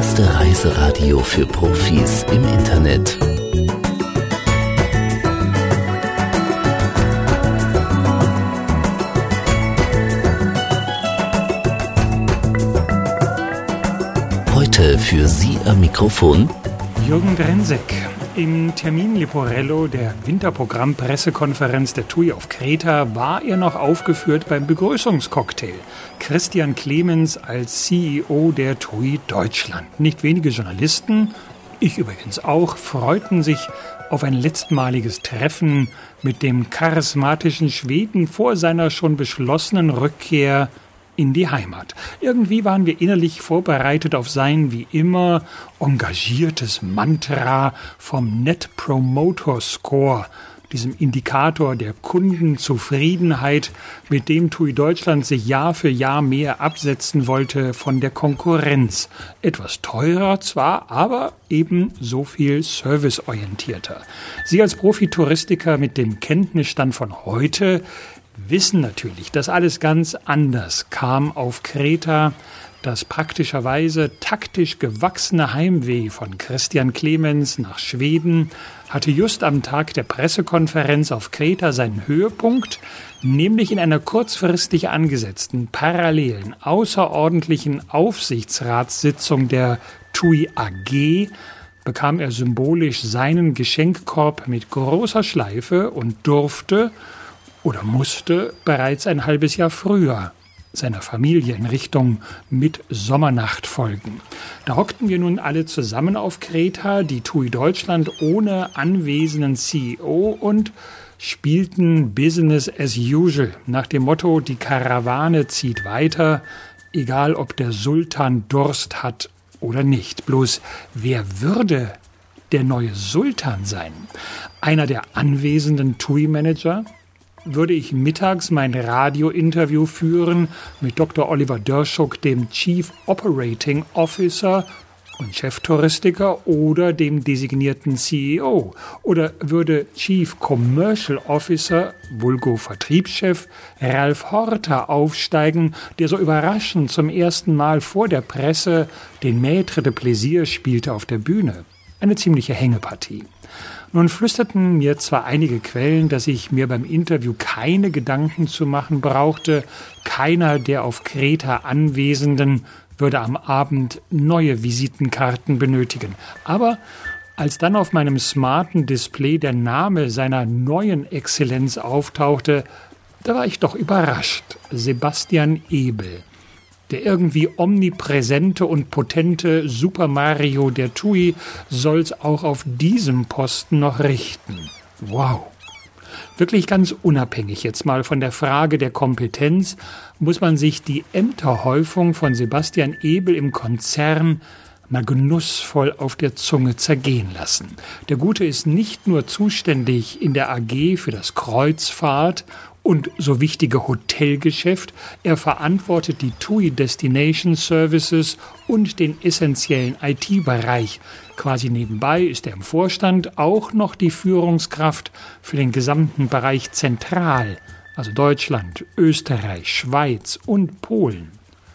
erste Reiseradio für Profis im Internet. Heute für Sie am Mikrofon Jürgen Drenzek. Im Termin Leporello der Winterprogramm-Pressekonferenz der TUI auf Kreta war er noch aufgeführt beim Begrüßungscocktail. Christian Clemens als CEO der TUI Deutschland. Nicht wenige Journalisten, ich übrigens auch, freuten sich auf ein letztmaliges Treffen mit dem charismatischen Schweden vor seiner schon beschlossenen Rückkehr in die Heimat. Irgendwie waren wir innerlich vorbereitet auf sein, wie immer, engagiertes Mantra vom Net Promoter Score, diesem Indikator der Kundenzufriedenheit, mit dem TUI Deutschland sich Jahr für Jahr mehr absetzen wollte von der Konkurrenz. Etwas teurer zwar, aber eben so viel serviceorientierter. Sie als Profitouristiker mit dem Kenntnisstand von heute wissen natürlich, dass alles ganz anders kam auf Kreta. Das praktischerweise taktisch gewachsene Heimweh von Christian Clemens nach Schweden hatte just am Tag der Pressekonferenz auf Kreta seinen Höhepunkt, nämlich in einer kurzfristig angesetzten, parallelen, außerordentlichen Aufsichtsratssitzung der TUI AG bekam er symbolisch seinen Geschenkkorb mit großer Schleife und durfte oder musste bereits ein halbes Jahr früher seiner Familie in Richtung Mitsommernacht folgen. Da hockten wir nun alle zusammen auf Kreta, die TUI Deutschland ohne anwesenden CEO und spielten Business as usual nach dem Motto, die Karawane zieht weiter, egal ob der Sultan Durst hat oder nicht. Bloß wer würde der neue Sultan sein? Einer der anwesenden TUI-Manager? Würde ich mittags mein Radiointerview führen mit Dr. Oliver Dörschuk, dem Chief Operating Officer und Cheftouristiker oder dem designierten CEO? Oder würde Chief Commercial Officer, vulgo Vertriebschef, Ralf Horter aufsteigen, der so überraschend zum ersten Mal vor der Presse den Maître de Plaisir spielte auf der Bühne? Eine ziemliche Hängepartie. Nun flüsterten mir zwar einige Quellen, dass ich mir beim Interview keine Gedanken zu machen brauchte. Keiner der auf Kreta Anwesenden würde am Abend neue Visitenkarten benötigen. Aber als dann auf meinem smarten Display der Name seiner neuen Exzellenz auftauchte, da war ich doch überrascht. Sebastian Ebel. Der irgendwie omnipräsente und potente Super Mario der TUI soll's auch auf diesem Posten noch richten. Wow! Wirklich ganz unabhängig jetzt mal von der Frage der Kompetenz muss man sich die Ämterhäufung von Sebastian Ebel im Konzern mal genussvoll auf der Zunge zergehen lassen. Der Gute ist nicht nur zuständig in der AG für das Kreuzfahrt und so wichtige Hotelgeschäft, er verantwortet die TUI Destination Services und den essentiellen IT-Bereich. Quasi nebenbei ist er im Vorstand auch noch die Führungskraft für den gesamten Bereich Zentral, also Deutschland, Österreich, Schweiz und Polen.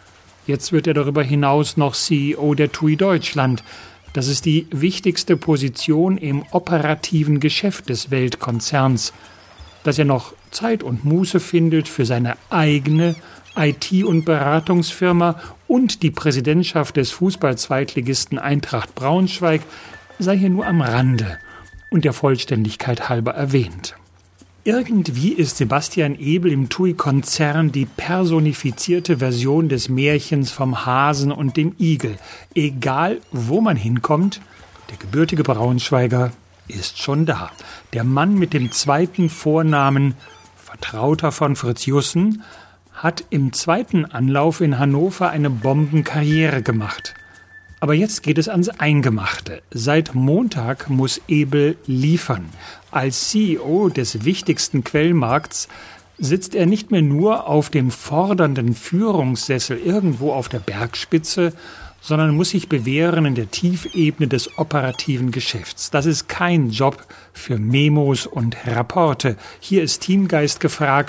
Jetzt wird er darüber hinaus noch CEO der TUI Deutschland. Das ist die wichtigste Position im operativen Geschäft des Weltkonzerns. Dass er noch Zeit und Muße findet für seine eigene IT- und Beratungsfirma und die Präsidentschaft des Fußball-Zweitligisten Eintracht Braunschweig, sei hier nur am Rande und der Vollständigkeit halber erwähnt. Irgendwie ist Sebastian Ebel im TUI-Konzern die personifizierte Version des Märchens vom Hasen und dem Igel. Egal, wo man hinkommt, der gebürtige Braunschweiger ist schon da. Der Mann mit dem zweiten Vornamen, Vertrauter von Fritz Jussen, hat im zweiten Anlauf in Hannover eine Bombenkarriere gemacht. Aber jetzt geht es ans Eingemachte. Seit Montag muss Ebel liefern. Als CEO des wichtigsten Quellmarkts sitzt er nicht mehr nur auf dem fordernden Führungssessel irgendwo auf der Bergspitze, sondern muss sich bewähren in der Tiefebene des operativen Geschäfts. Das ist kein Job für Memos und Rapporte. Hier ist Teamgeist gefragt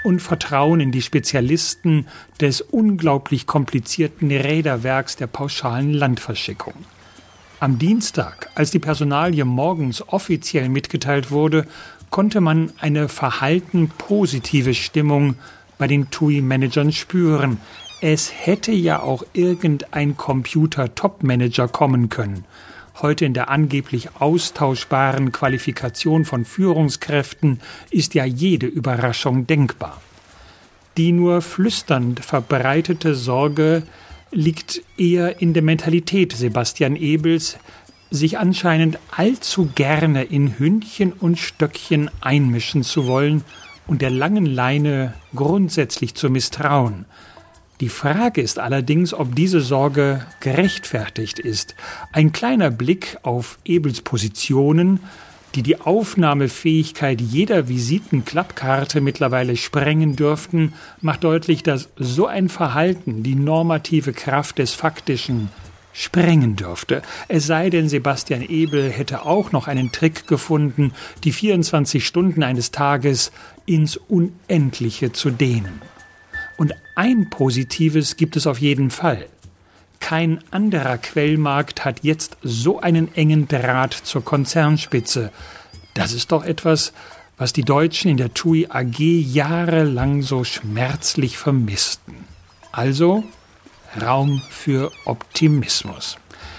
und Vertrauen in die Spezialisten des unglaublich komplizierten Räderwerks der pauschalen Landverschickung. Am Dienstag, als die Personalie morgens offiziell mitgeteilt wurde, konnte man eine verhalten positive Stimmung bei den TUI-Managern spüren. Es hätte ja auch irgendein Computer-Top-Manager kommen können. Heute in der angeblich austauschbaren Qualifikation von Führungskräften ist ja jede Überraschung denkbar. Die nur flüsternd verbreitete Sorge liegt eher in der Mentalität Sebastian Ebels, sich anscheinend allzu gerne in Hündchen und Stöckchen einmischen zu wollen und der langen Leine grundsätzlich zu misstrauen. Die Frage ist allerdings, ob diese Sorge gerechtfertigt ist. Ein kleiner Blick auf Ebels Positionen, die die Aufnahmefähigkeit jeder Visitenklappkarte mittlerweile sprengen dürften, macht deutlich, dass so ein Verhalten die normative Kraft des Faktischen sprengen dürfte. Es sei denn, Sebastian Ebel hätte auch noch einen Trick gefunden, die 24 Stunden eines Tages ins Unendliche zu dehnen. Und ein Positives gibt es auf jeden Fall. Kein anderer Quellmarkt hat jetzt so einen engen Draht zur Konzernspitze. Das ist doch etwas, was die Deutschen in der TUI AG jahrelang so schmerzlich vermissten. Also Raum für Optimismus.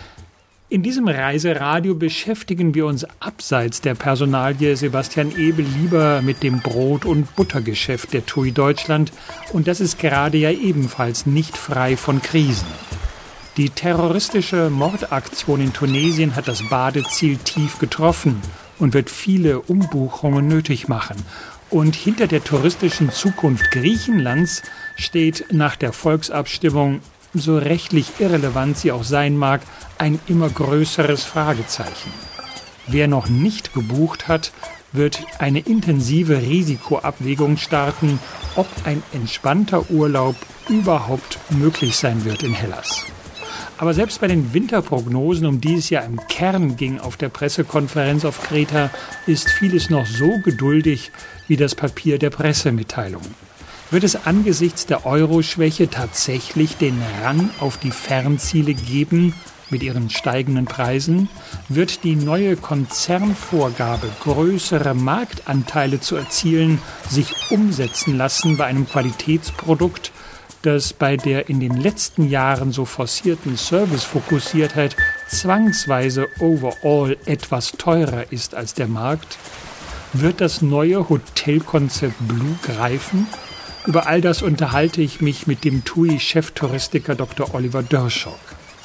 In diesem Reiseradio beschäftigen wir uns abseits der Personalie Sebastian Ebel lieber mit dem Brot- und Buttergeschäft der TUI Deutschland, und das ist gerade ja ebenfalls nicht frei von Krisen. Die terroristische Mordaktion in Tunesien hat das Badeziel tief getroffen und wird viele Umbuchungen nötig machen. Und hinter der touristischen Zukunft Griechenlands steht nach der Volksabstimmung, so rechtlich irrelevant sie auch sein mag, ein immer größeres Fragezeichen. Wer noch nicht gebucht hat, wird eine intensive Risikoabwägung starten, ob ein entspannter Urlaub überhaupt möglich sein wird in Hellas. Aber selbst bei den Winterprognosen, um die es ja im Kern ging auf der Pressekonferenz auf Kreta, ist vieles noch so geduldig wie das Papier der Pressemitteilung. Wird es angesichts der Euro-Schwäche tatsächlich den Run auf die Fernziele geben mit ihren steigenden Preisen? Wird die neue Konzernvorgabe, größere Marktanteile zu erzielen, sich umsetzen lassen bei einem Qualitätsprodukt, das bei der in den letzten Jahren so forcierten Servicefokussiertheit zwangsweise overall etwas teurer ist als der Markt? Wird das neue Hotelkonzept Blue greifen? Über all das unterhalte ich mich mit dem TUI-Cheftouristiker Dr. Oliver Dörschock.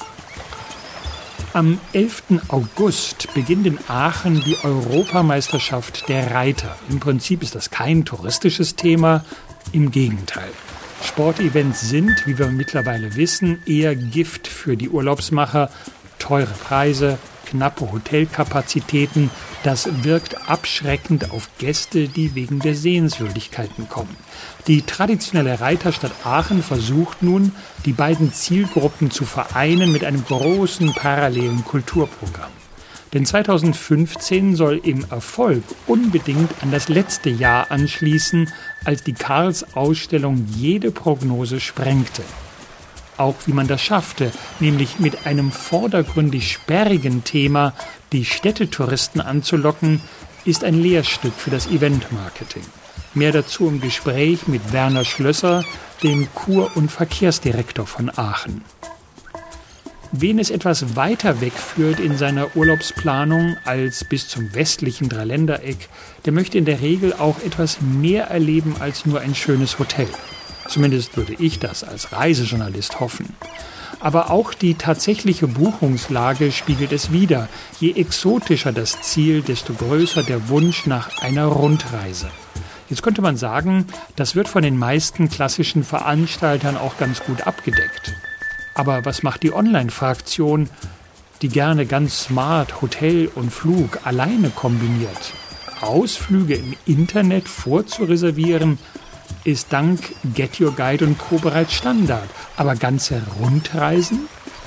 Am 11. August beginnt in Aachen die Europameisterschaft der Reiter. Im Prinzip ist das kein touristisches Thema, im Gegenteil. Sportevents sind, wie wir mittlerweile wissen, eher Gift für die Urlaubsmacher. Teure Preise, knappe Hotelkapazitäten, das wirkt abschreckend auf Gäste, die wegen der Sehenswürdigkeiten kommen. Die traditionelle Reiterstadt Aachen versucht nun, die beiden Zielgruppen zu vereinen mit einem großen parallelen Kulturprogramm. Denn 2015 soll im Erfolg unbedingt an das letzte Jahr anschließen, als die Karls-Ausstellung jede Prognose sprengte. Auch wie man das schaffte, nämlich mit einem vordergründig sperrigen Thema die Städtetouristen anzulocken, ist ein Lehrstück für das Eventmarketing. Mehr dazu im Gespräch mit Werner Schlösser, dem Kur- und Verkehrsdirektor von Aachen. Wen es etwas weiter wegführt in seiner Urlaubsplanung als bis zum westlichen Dreiländereck, der möchte in der Regel auch etwas mehr erleben als nur ein schönes Hotel. Zumindest würde ich das als Reisejournalist hoffen. Aber auch die tatsächliche Buchungslage spiegelt es wider. Je exotischer das Ziel, desto größer der Wunsch nach einer Rundreise. Jetzt könnte man sagen, das wird von den meisten klassischen Veranstaltern auch ganz gut abgedeckt. Aber was macht die Online-Fraktion, die gerne ganz smart Hotel und Flug alleine kombiniert? Ausflüge im Internet vorzureservieren, ist dank Get Your Guide und Co. bereits Standard. Aber ganze Rundreisen?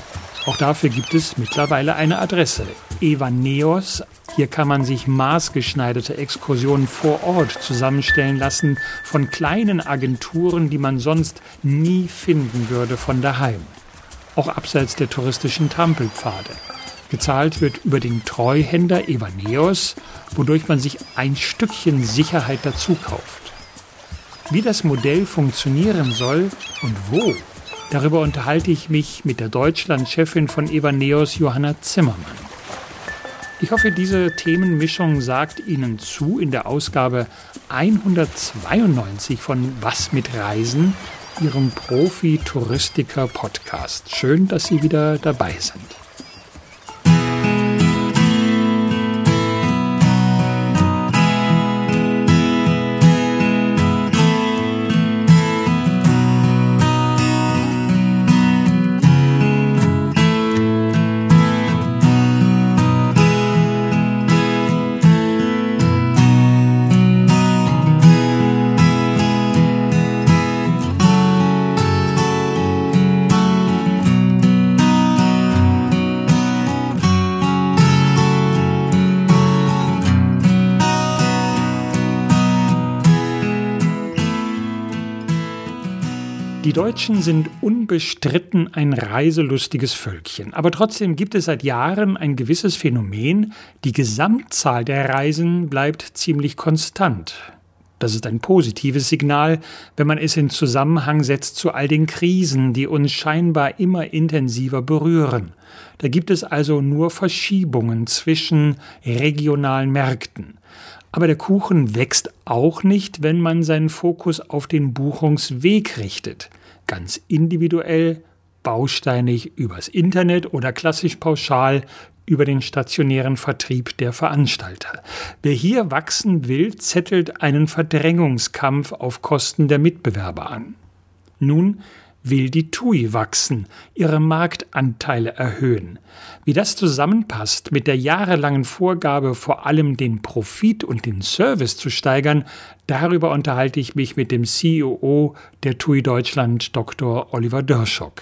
Auch dafür gibt es mittlerweile eine Adresse. Evaneos. Hier kann man sich maßgeschneiderte Exkursionen vor Ort zusammenstellen lassen von kleinen Agenturen, die man sonst nie finden würde von daheim. Auch abseits der touristischen Trampelpfade. Gezahlt wird über den Treuhänder Evaneos, wodurch man sich ein Stückchen Sicherheit dazu kauft. Wie das Modell funktionieren soll und wo, darüber unterhalte ich mich mit der Deutschlandchefin von Evaneos, Johanna Zimmermann. Ich hoffe, diese Themenmischung sagt Ihnen zu in der Ausgabe 192 von Was mit Reisen, Ihrem Profi-Touristiker-Podcast. Schön, dass Sie wieder dabei sind. Die Deutschen sind unbestritten ein reiselustiges Völkchen. Aber trotzdem gibt es seit Jahren ein gewisses Phänomen. Die Gesamtzahl der Reisen bleibt ziemlich konstant. Das ist ein positives Signal, wenn man es in Zusammenhang setzt zu all den Krisen, die uns scheinbar immer intensiver berühren. Da gibt es also nur Verschiebungen zwischen regionalen Märkten. Aber der Kuchen wächst auch nicht, wenn man seinen Fokus auf den Buchungsweg richtet. Ganz individuell, bausteinig übers Internet oder klassisch pauschal über den stationären Vertrieb der Veranstalter. Wer hier wachsen will, zettelt einen Verdrängungskampf auf Kosten der Mitbewerber an. Nun will die TUI wachsen, ihre Marktanteile erhöhen. Wie das zusammenpasst mit der jahrelangen Vorgabe, vor allem den Profit und den Service zu steigern, darüber unterhalte ich mich mit dem CEO der TUI Deutschland, Dr. Oliver Dörschok.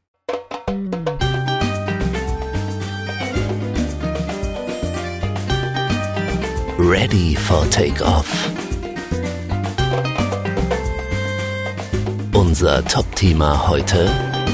Ready for Takeoff. Unser Top-Thema heute: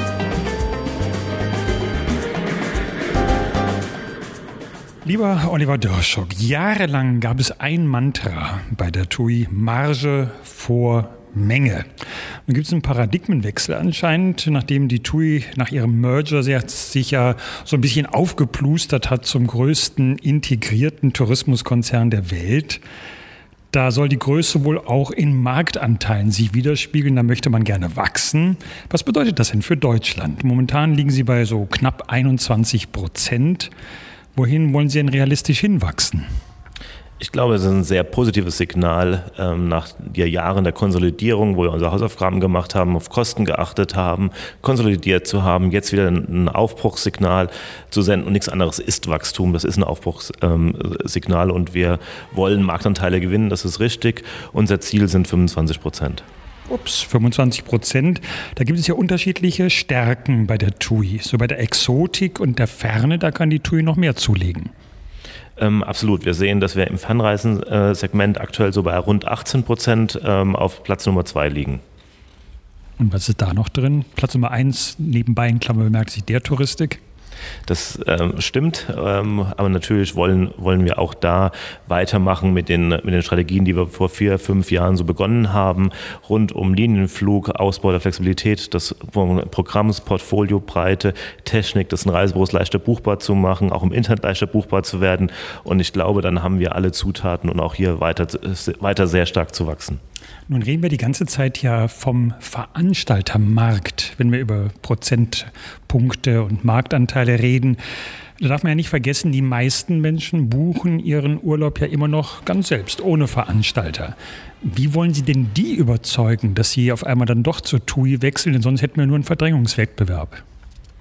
Lieber Oliver Dörschok, jahrelang gab es ein Mantra bei der TUI: Marge vor Menge. Nun gibt es einen Paradigmenwechsel anscheinend, nachdem die TUI nach ihrem Merger sich ja so ein bisschen aufgeplustert hat zum größten integrierten Tourismuskonzern der Welt. Da soll die Größe wohl auch in Marktanteilen sich widerspiegeln. Da möchte man gerne wachsen. Was bedeutet das denn für Deutschland? Momentan liegen Sie bei so knapp 21%. Wohin wollen Sie denn realistisch hinwachsen? Ich glaube, es ist ein sehr positives Signal nach den Jahren der Konsolidierung, wo wir unsere Hausaufgaben gemacht haben, auf Kosten geachtet haben, konsolidiert zu haben, jetzt wieder ein Aufbruchssignal zu senden. Und nichts anderes ist Wachstum, das ist ein Aufbruchssignal und wir wollen Marktanteile gewinnen, das ist richtig. Unser Ziel sind 25%. 25%. Da gibt es ja unterschiedliche Stärken bei der TUI. So bei der Exotik und der Ferne, da kann die TUI noch mehr zulegen. Absolut. Wir sehen, dass wir im Fernreisensegment aktuell so bei rund 18% auf Platz Nummer 2 liegen. Und was ist da noch drin? Platz Nummer 1, nebenbei in Klammer bemerkt sich der Touristik. Das stimmt, aber natürlich wollen wir auch da weitermachen mit den Strategien, die wir vor 4-5 Jahren so begonnen haben, rund um Linienflug, Ausbau der Flexibilität des Programms, Portfoliobreite, Technik, des Reisebüros leichter buchbar zu machen, auch im Internet leichter buchbar zu werden. Und ich glaube, dann haben wir alle Zutaten, um auch hier weiter sehr stark zu wachsen. Nun reden wir die ganze Zeit ja vom Veranstaltermarkt, wenn wir über Prozentpunkte und Marktanteile reden. Da darf man ja nicht vergessen, die meisten Menschen buchen ihren Urlaub ja immer noch ganz selbst, ohne Veranstalter. Wie wollen Sie denn die überzeugen, dass sie auf einmal dann doch zur TUI wechseln, denn sonst hätten wir nur einen Verdrängungswettbewerb?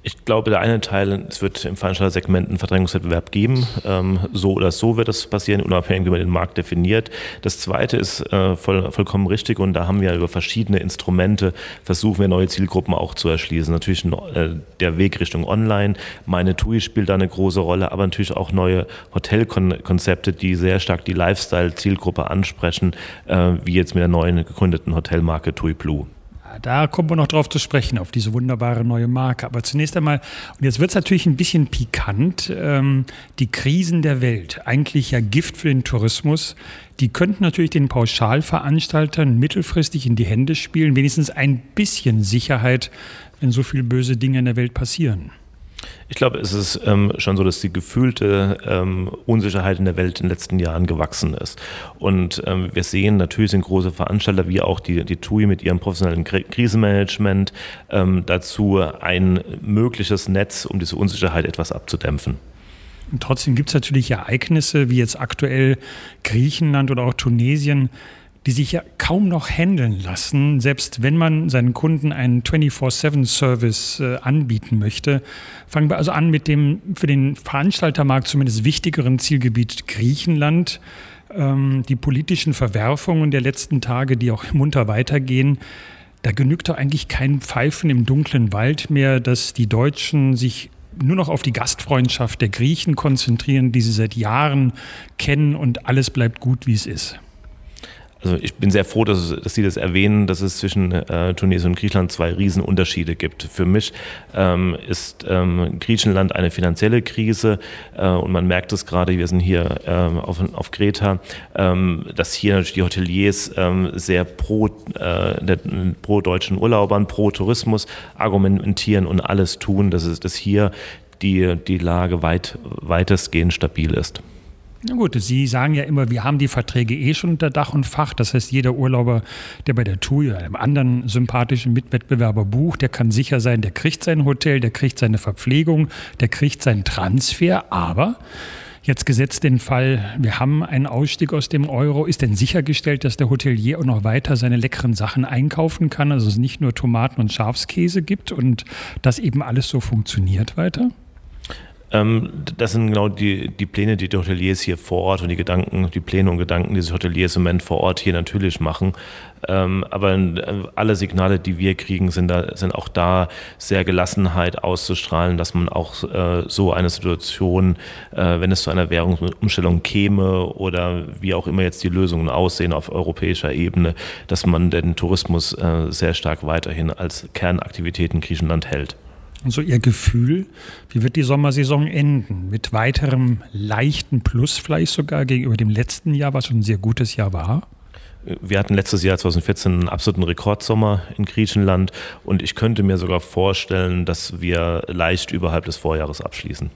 Ich glaube, der eine Teil, es wird im Veranstaltersegment einen Verdrängungswettbewerb geben. So oder so wird das passieren, unabhängig, wie man den Markt definiert. Das Zweite ist vollkommen richtig und da haben wir über verschiedene Instrumente versuchen wir neue Zielgruppen auch zu erschließen. Natürlich der Weg Richtung Online. Meine TUI spielt da eine große Rolle, aber natürlich auch neue Hotelkonzepte, die sehr stark die Lifestyle-Zielgruppe ansprechen, wie jetzt mit der neuen gegründeten Hotelmarke TUI Blue. Da kommen wir noch drauf zu sprechen, auf diese wunderbare neue Marke. Aber zunächst einmal, und jetzt wird es natürlich ein bisschen pikant, die Krisen der Welt, eigentlich ja Gift für den Tourismus, die könnten natürlich den Pauschalveranstaltern mittelfristig in die Hände spielen, wenigstens ein bisschen Sicherheit, wenn so viele böse Dinge in der Welt passieren. Ich glaube, es ist schon so, dass die gefühlte Unsicherheit in der Welt in den letzten Jahren gewachsen ist. Und wir sehen, natürlich sind große Veranstalter wie auch die TUI mit ihrem professionellen Krisenmanagement dazu ein mögliches Netz, um diese Unsicherheit etwas abzudämpfen. Und trotzdem gibt es natürlich Ereignisse, wie jetzt aktuell Griechenland oder auch Tunesien, die sich ja kaum noch handeln lassen, selbst wenn man seinen Kunden einen 24/7-Service anbieten möchte. Fangen wir also an mit dem für den Veranstaltermarkt zumindest wichtigeren Zielgebiet Griechenland. Die politischen Verwerfungen der letzten Tage, die auch munter weitergehen, da genügt doch eigentlich kein Pfeifen im dunklen Wald mehr, dass die Deutschen sich nur noch auf die Gastfreundschaft der Griechen konzentrieren, die sie seit Jahren kennen und alles bleibt gut, wie es ist. Also ich bin sehr froh, dass Sie das erwähnen, dass es zwischen Tunesien und Griechenland 2 Riesenunterschiede gibt. Für mich ist Griechenland eine finanzielle Krise und man merkt es gerade, wir sind hier auf Kreta, dass hier natürlich die Hoteliers sehr pro deutschen Urlaubern, pro Tourismus argumentieren und alles tun, dass hier die Lage weitestgehend stabil ist. Na gut, Sie sagen ja immer, wir haben die Verträge schon unter Dach und Fach. Das heißt, jeder Urlauber, der bei der TUI oder einem anderen sympathischen Mitwettbewerber bucht, der kann sicher sein, der kriegt sein Hotel, der kriegt seine Verpflegung, der kriegt seinen Transfer. Aber jetzt gesetzt den Fall, wir haben einen Ausstieg aus dem Euro. Ist denn sichergestellt, dass der Hotelier auch noch weiter seine leckeren Sachen einkaufen kann? Also es nicht nur Tomaten und Schafskäse gibt und das eben alles so funktioniert weiter? Das sind genau die Pläne, die Hoteliers hier vor Ort und die Pläne und Gedanken, die sich Hoteliers im Moment vor Ort hier natürlich machen. Aber alle Signale, die wir kriegen, sind auch da sehr Gelassenheit auszustrahlen, dass man auch so eine Situation, wenn es zu einer Währungsumstellung käme oder wie auch immer jetzt die Lösungen aussehen auf europäischer Ebene, dass man den Tourismus sehr stark weiterhin als Kernaktivität in Griechenland hält. Und so Ihr Gefühl, wie wird die Sommersaison enden? Mit weiterem leichten Plus vielleicht sogar gegenüber dem letzten Jahr, was schon ein sehr gutes Jahr war? Wir hatten letztes Jahr 2014 einen absoluten Rekordsommer in Griechenland und ich könnte mir sogar vorstellen, dass wir leicht überhalb des Vorjahres abschließen.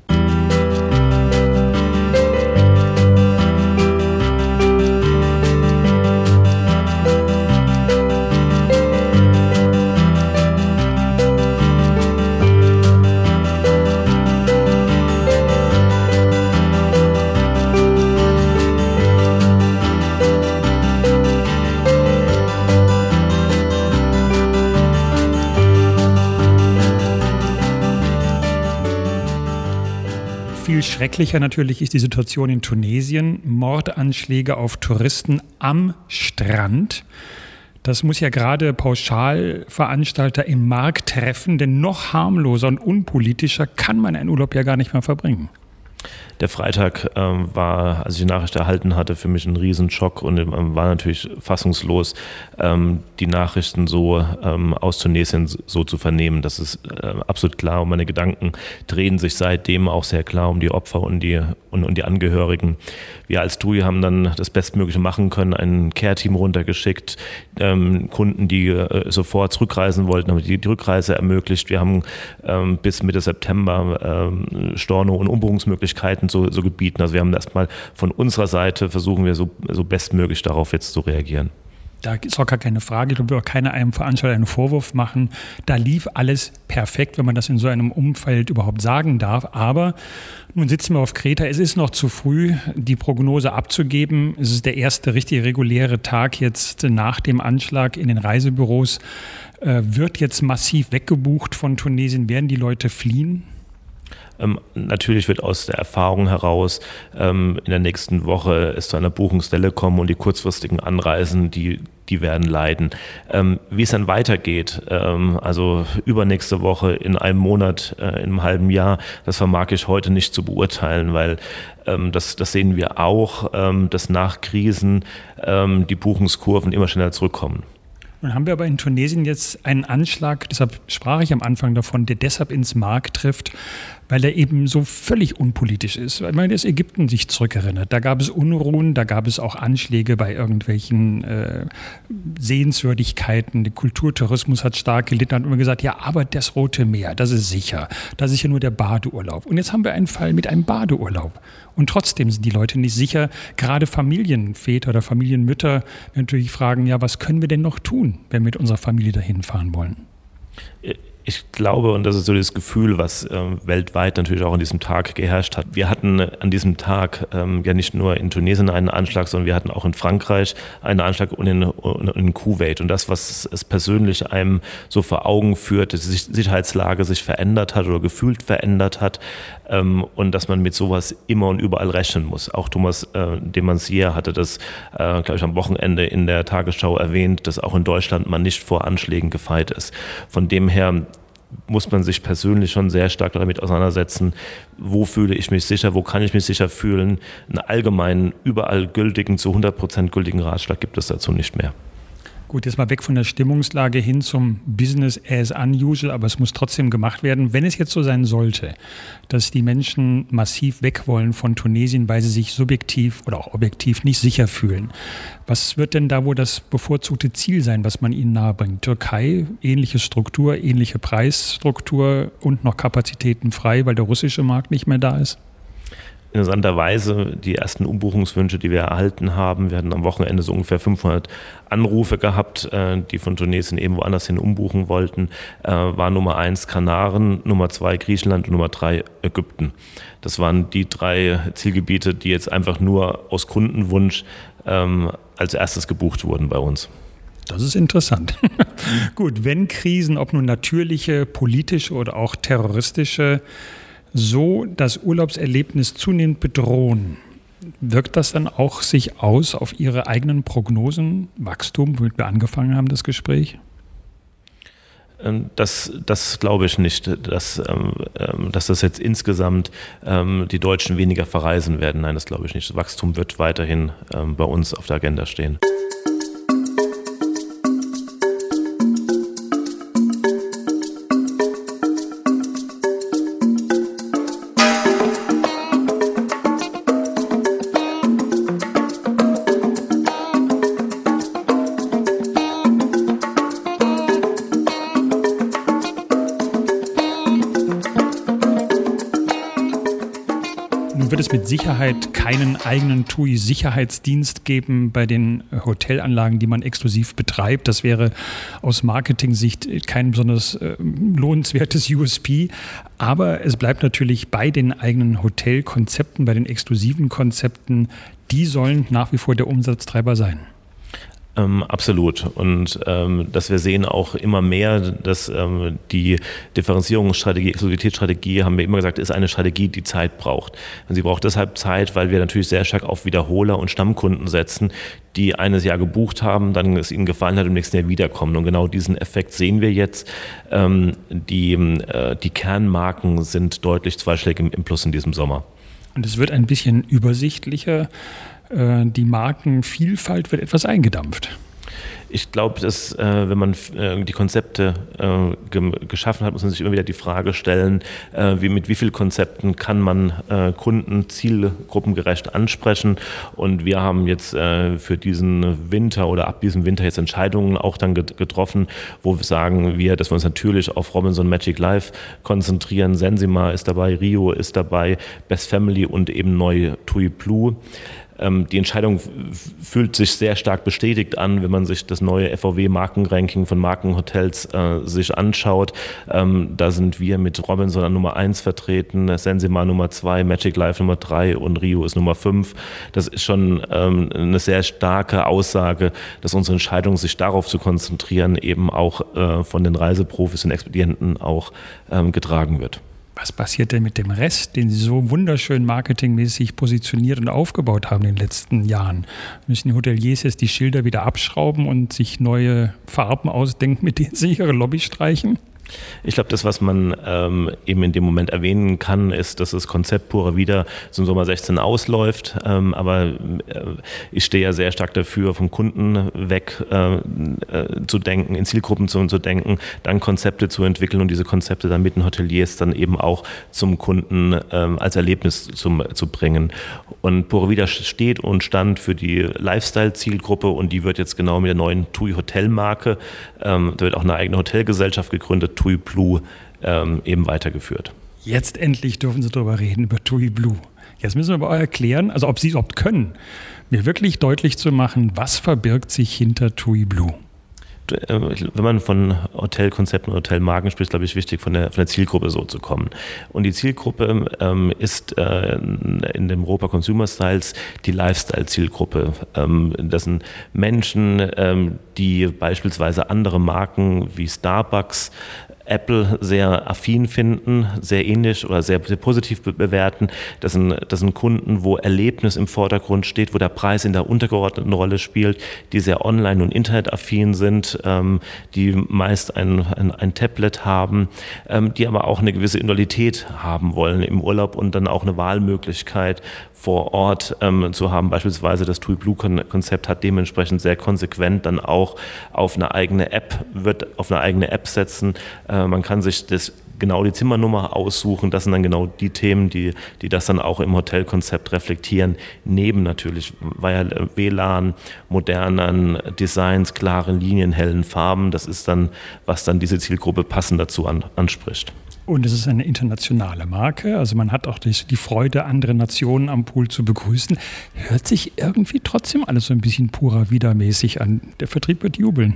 Viel schrecklicher natürlich ist die Situation in Tunesien. Mordanschläge auf Touristen am Strand. Das muss ja gerade Pauschalveranstalter im Markt treffen, denn noch harmloser und unpolitischer kann man einen Urlaub ja gar nicht mehr verbringen. Der Freitag war, als ich die Nachricht erhalten hatte, für mich ein Riesenschock und war natürlich fassungslos, die Nachrichten so aus Tunesien so zu vernehmen. Das ist absolut klar und meine Gedanken drehen sich seitdem auch sehr klar um die Opfer und die Angehörigen. Wir als TUI haben dann das Bestmögliche machen können, ein Care-Team runtergeschickt, Kunden, die sofort zurückreisen wollten, haben die Rückreise ermöglicht. Wir haben bis Mitte September Storno- und Umbuchungsmöglichkeiten so gebieten. Also wir haben erstmal von unserer Seite versuchen wir so bestmöglich darauf jetzt zu reagieren. Da ist auch gar keine Frage, da will auch keiner einem Veranstalter einen Vorwurf machen. Da lief alles perfekt, wenn man das in so einem Umfeld überhaupt sagen darf. Aber nun sitzen wir auf Kreta. Es ist noch zu früh, die Prognose abzugeben. Es ist der erste richtig reguläre Tag jetzt nach dem Anschlag in den Reisebüros. Wird jetzt massiv weggebucht von Tunesien? Werden die Leute fliehen? Natürlich wird aus der Erfahrung heraus in der nächsten Woche es zu einer Buchungsdelle kommen und die kurzfristigen Anreisen, die werden leiden. Wie es dann weitergeht, also übernächste Woche, in einem Monat, in einem halben Jahr, das vermag ich heute nicht zu beurteilen, weil das sehen wir auch, dass nach Krisen die Buchungskurven immer schneller zurückkommen. Nun haben wir aber in Tunesien jetzt einen Anschlag, deshalb sprach ich am Anfang davon, der deshalb ins Mark trifft, weil er eben so völlig unpolitisch ist. Weil man das Ägypten sich zurückerinnert. Da gab es Unruhen, da gab es auch Anschläge bei irgendwelchen Sehenswürdigkeiten. Der Kulturtourismus hat stark gelitten, hat immer gesagt, ja, aber das Rote Meer, das ist sicher. Das ist ja nur der Badeurlaub. Und jetzt haben wir einen Fall mit einem Badeurlaub. Und trotzdem sind die Leute nicht sicher. Gerade Familienväter oder Familienmütter natürlich fragen, ja, was können wir denn noch tun, wenn wir mit unserer Familie dahin fahren wollen? Ich glaube, und das ist so das Gefühl, was weltweit natürlich auch an diesem Tag geherrscht hat. Wir hatten an diesem Tag ja nicht nur in Tunesien einen Anschlag, sondern wir hatten auch in Frankreich einen Anschlag und in Kuwait. Und das, was es persönlich einem so vor Augen führt, dass die Sicherheitslage sich verändert hat oder gefühlt verändert hat und dass man mit sowas immer und überall rechnen muss. Auch Thomas de Maizière hatte das, glaube ich, am Wochenende in der Tagesschau erwähnt, dass auch in Deutschland man nicht vor Anschlägen gefeit ist. Von dem her muss man sich persönlich schon sehr stark damit auseinandersetzen, wo fühle ich mich sicher, wo kann ich mich sicher fühlen. Einen allgemeinen, überall gültigen, zu 100% gültigen Ratschlag gibt es dazu nicht mehr. Gut, jetzt mal weg von der Stimmungslage hin zum Business as unusual, aber es muss trotzdem gemacht werden. Wenn es jetzt so sein sollte, dass die Menschen massiv weg wollen von Tunesien, weil sie sich subjektiv oder auch objektiv nicht sicher fühlen, was wird denn da wohl das bevorzugte Ziel sein, was man ihnen nahebringt? Türkei, ähnliche Struktur, ähnliche Preisstruktur und noch Kapazitäten frei, weil der russische Markt nicht mehr da ist? Interessanterweise die ersten Umbuchungswünsche, die wir erhalten haben, wir hatten am Wochenende so ungefähr 500 Anrufe gehabt, die von Tunesien eben woanders hin umbuchen wollten, war Nummer 1 Kanaren, Nummer 2 Griechenland und Nummer 3 Ägypten. Das waren die 3 Zielgebiete, die jetzt einfach nur aus Kundenwunsch als erstes gebucht wurden bei uns. Das ist interessant. Gut, wenn Krisen, ob nun natürliche, politische oder auch terroristische, so das Urlaubserlebnis zunehmend bedrohen, wirkt das dann auch sich aus auf Ihre eigenen Prognosen, Wachstum, womit wir angefangen haben, das Gespräch? Das glaube ich nicht, dass das jetzt insgesamt die Deutschen weniger verreisen werden. Nein, das glaube ich nicht. Das Wachstum wird weiterhin bei uns auf der Agenda stehen. Wird es mit Sicherheit keinen eigenen TUI-Sicherheitsdienst geben bei den Hotelanlagen, die man exklusiv betreibt. Das wäre aus Marketing-Sicht kein besonders lohnenswertes USP. Aber es bleibt natürlich bei den eigenen Hotelkonzepten, bei den exklusiven Konzepten. Die sollen nach wie vor der Umsatztreiber sein. Absolut. Und dass wir sehen auch immer mehr, dass die Differenzierungsstrategie, Exklusivitätsstrategie, haben wir immer gesagt, ist eine Strategie, die Zeit braucht. Und sie braucht deshalb Zeit, weil wir natürlich sehr stark auf Wiederholer und Stammkunden setzen, die eines Jahr gebucht haben, dann es ihnen gefallen hat, im nächsten Jahr wiederkommen. Und genau diesen Effekt sehen wir jetzt. Die Kernmarken sind deutlich zweistellig im Plus in diesem Sommer. Und es wird ein bisschen übersichtlicher. Die Markenvielfalt wird etwas eingedampft. Ich glaube, dass wenn man die Konzepte geschaffen hat, muss man sich immer wieder die Frage stellen, mit wie vielen Konzepten kann man Kunden zielgruppengerecht ansprechen. Und wir haben jetzt für diesen Winter oder ab diesem Winter jetzt Entscheidungen auch dann getroffen, wo wir sagen, dass wir uns natürlich auf Robinson Magic Life konzentrieren. Sensima ist dabei, Rio ist dabei, Best Family und eben neu TUI Blue. Die Entscheidung fühlt sich sehr stark bestätigt an, wenn man sich das neue FVW-Markenranking von Markenhotels sich anschaut. Da sind wir mit Robinson an Nummer 1 vertreten, Sensima Nummer 2, Magic Life Nummer 3 und Rio ist Nummer 5. Das ist schon eine sehr starke Aussage, dass unsere Entscheidung, sich darauf zu konzentrieren, eben auch von den Reiseprofis und Expedienten auch getragen wird. Was passiert denn mit dem Rest, den Sie so wunderschön marketingmäßig positioniert und aufgebaut haben in den letzten Jahren? Müssen die Hoteliers jetzt die Schilder wieder abschrauben und sich neue Farben ausdenken, mit denen sie ihre Lobby streichen? Ich glaube, das, was man eben in dem Moment erwähnen kann, ist, dass das Konzept Pura Vida zum Sommer 16 ausläuft. Aber ich stehe ja sehr stark dafür, vom Kunden weg zu denken, in Zielgruppen zu denken, dann Konzepte zu entwickeln und diese Konzepte dann mit den Hoteliers dann eben auch zum Kunden als Erlebnis zu bringen. Und Pura Vida steht und stand für die Lifestyle-Zielgruppe und die wird jetzt genau mit der neuen TUI Hotelmarke, da wird auch eine eigene Hotelgesellschaft gegründet, TUI Blue, eben weitergeführt. Jetzt endlich dürfen Sie darüber reden, über TUI Blue. Jetzt müssen wir aber erklären, also ob Sie es überhaupt können, mir wirklich deutlich zu machen, was verbirgt sich hinter TUI Blue? Wenn man von Hotelkonzepten und Hotelmarken spricht, glaube ich, wichtig, von der Zielgruppe so zu kommen. Und die Zielgruppe ist in dem Europa Consumer Styles die Lifestyle-Zielgruppe. Das sind Menschen, die beispielsweise andere Marken wie Starbucks, Apple sehr affin finden, sehr ähnlich oder sehr, sehr positiv bewerten. Das sind Kunden, wo Erlebnis im Vordergrund steht, wo der Preis in der untergeordneten Rolle spielt, die sehr online- und internetaffin sind, die meist ein Tablet haben, die aber auch eine gewisse Individualität haben wollen im Urlaub und dann auch eine Wahlmöglichkeit vor Ort zu haben. Beispielsweise das TUI Blue-Konzept hat dementsprechend sehr konsequent dann auch auf eine eigene App setzen. Man kann sich genau die Zimmernummer aussuchen. Das sind dann genau die Themen, die das dann auch im Hotelkonzept reflektieren. Neben natürlich WLAN, modernen Designs, klaren Linien, hellen Farben. Das ist dann, was dann diese Zielgruppe passend dazu anspricht. Und es ist eine internationale Marke, also man hat auch die Freude, andere Nationen am Pool zu begrüßen. Hört sich irgendwie trotzdem alles so ein bisschen Pura Vida-mäßig an. Der Vertrieb wird jubeln.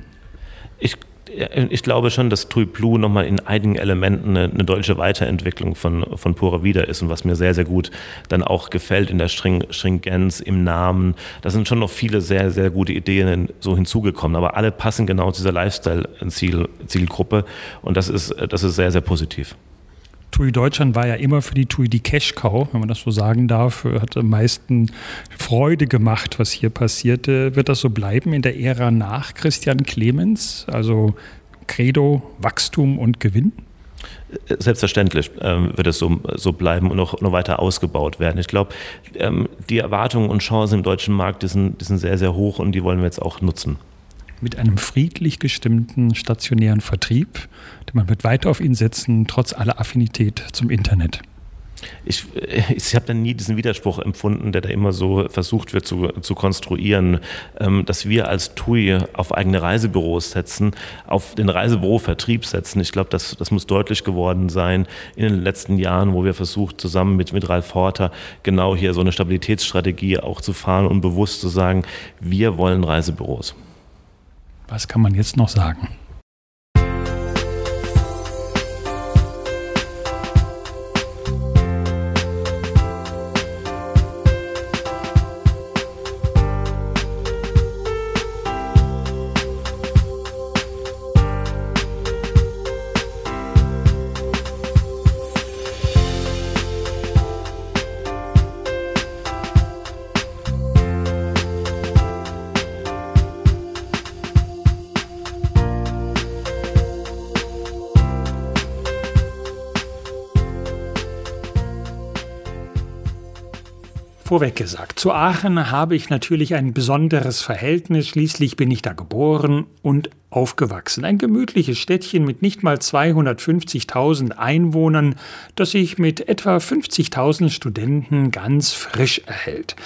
Ich glaube schon, dass TUI Blue nochmal in einigen Elementen eine deutsche Weiterentwicklung von Pura Vida ist und was mir sehr, sehr gut dann auch gefällt in der Stringenz, im Namen. Da sind schon noch viele sehr, sehr gute Ideen so hinzugekommen, aber alle passen genau zu dieser Lifestyle-Zielgruppe und das ist sehr, sehr positiv. TUI Deutschland war ja immer für die TUI die Cash-Cow, wenn man das so sagen darf, hat am meisten Freude gemacht, was hier passierte. Wird das so bleiben in der Ära nach Christian Clemens, also Credo, Wachstum und Gewinn? Selbstverständlich wird es so bleiben und noch weiter ausgebaut werden. Ich glaube, die Erwartungen und Chancen im deutschen Markt, die sind sehr, sehr hoch und die wollen wir jetzt auch nutzen. Mit einem friedlich gestimmten stationären Vertrieb, man wird weiter auf ihn setzen, trotz aller Affinität zum Internet. Ich habe dann nie diesen Widerspruch empfunden, der da immer so versucht wird zu konstruieren, dass wir als TUI auf eigene Reisebüros setzen, auf den Reisebürovertrieb setzen. Ich glaube, das muss deutlich geworden sein in den letzten Jahren, wo wir versucht, zusammen mit Ralf Horter genau hier so eine Stabilitätsstrategie auch zu fahren und bewusst zu sagen, wir wollen Reisebüros. Was kann man jetzt noch sagen? Vorweg gesagt, zu Aachen habe ich natürlich ein besonderes Verhältnis. Schließlich bin ich da geboren und aufgewachsen. Ein gemütliches Städtchen mit nicht mal 250.000 Einwohnern, das sich mit etwa 50.000 Studenten ganz frisch erhält.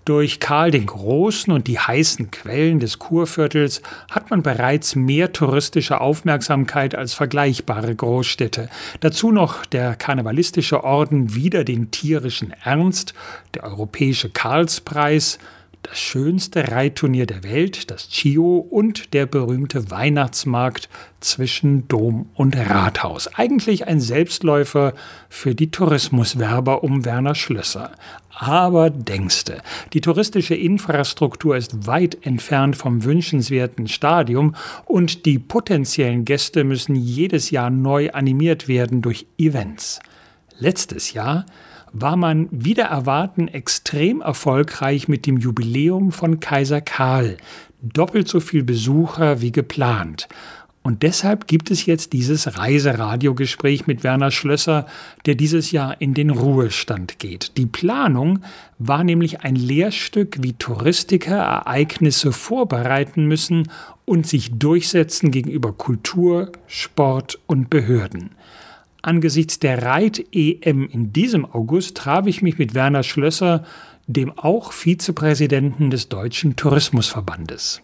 Durch Karl den Großen und die heißen Quellen des Kurviertels hat man bereits mehr touristische Aufmerksamkeit als vergleichbare Großstädte. Dazu noch der karnevalistische Orden Wider den tierischen Ernst, der europäische Karlspreis, das schönste Reitturnier der Welt, das Chio und der berühmte Weihnachtsmarkt zwischen Dom und Rathaus. Eigentlich ein Selbstläufer für die Tourismuswerber um Werner Schlösser. Aber denkste, die touristische Infrastruktur ist weit entfernt vom wünschenswerten Stadium und die potenziellen Gäste müssen jedes Jahr neu animiert werden durch Events. Letztes Jahr war man wider Erwarten extrem erfolgreich mit dem Jubiläum von Kaiser Karl. Doppelt so viel Besucher wie geplant. Und deshalb gibt es jetzt dieses Reiseradiogespräch mit Werner Schlösser, der dieses Jahr in den Ruhestand geht. Die Planung war nämlich ein Lehrstück, wie Touristiker Ereignisse vorbereiten müssen und sich durchsetzen gegenüber Kultur, Sport und Behörden. Angesichts der Reit-EM in diesem August traf ich mich mit Werner Schlösser, dem auch Vizepräsidenten des Deutschen Tourismusverbandes.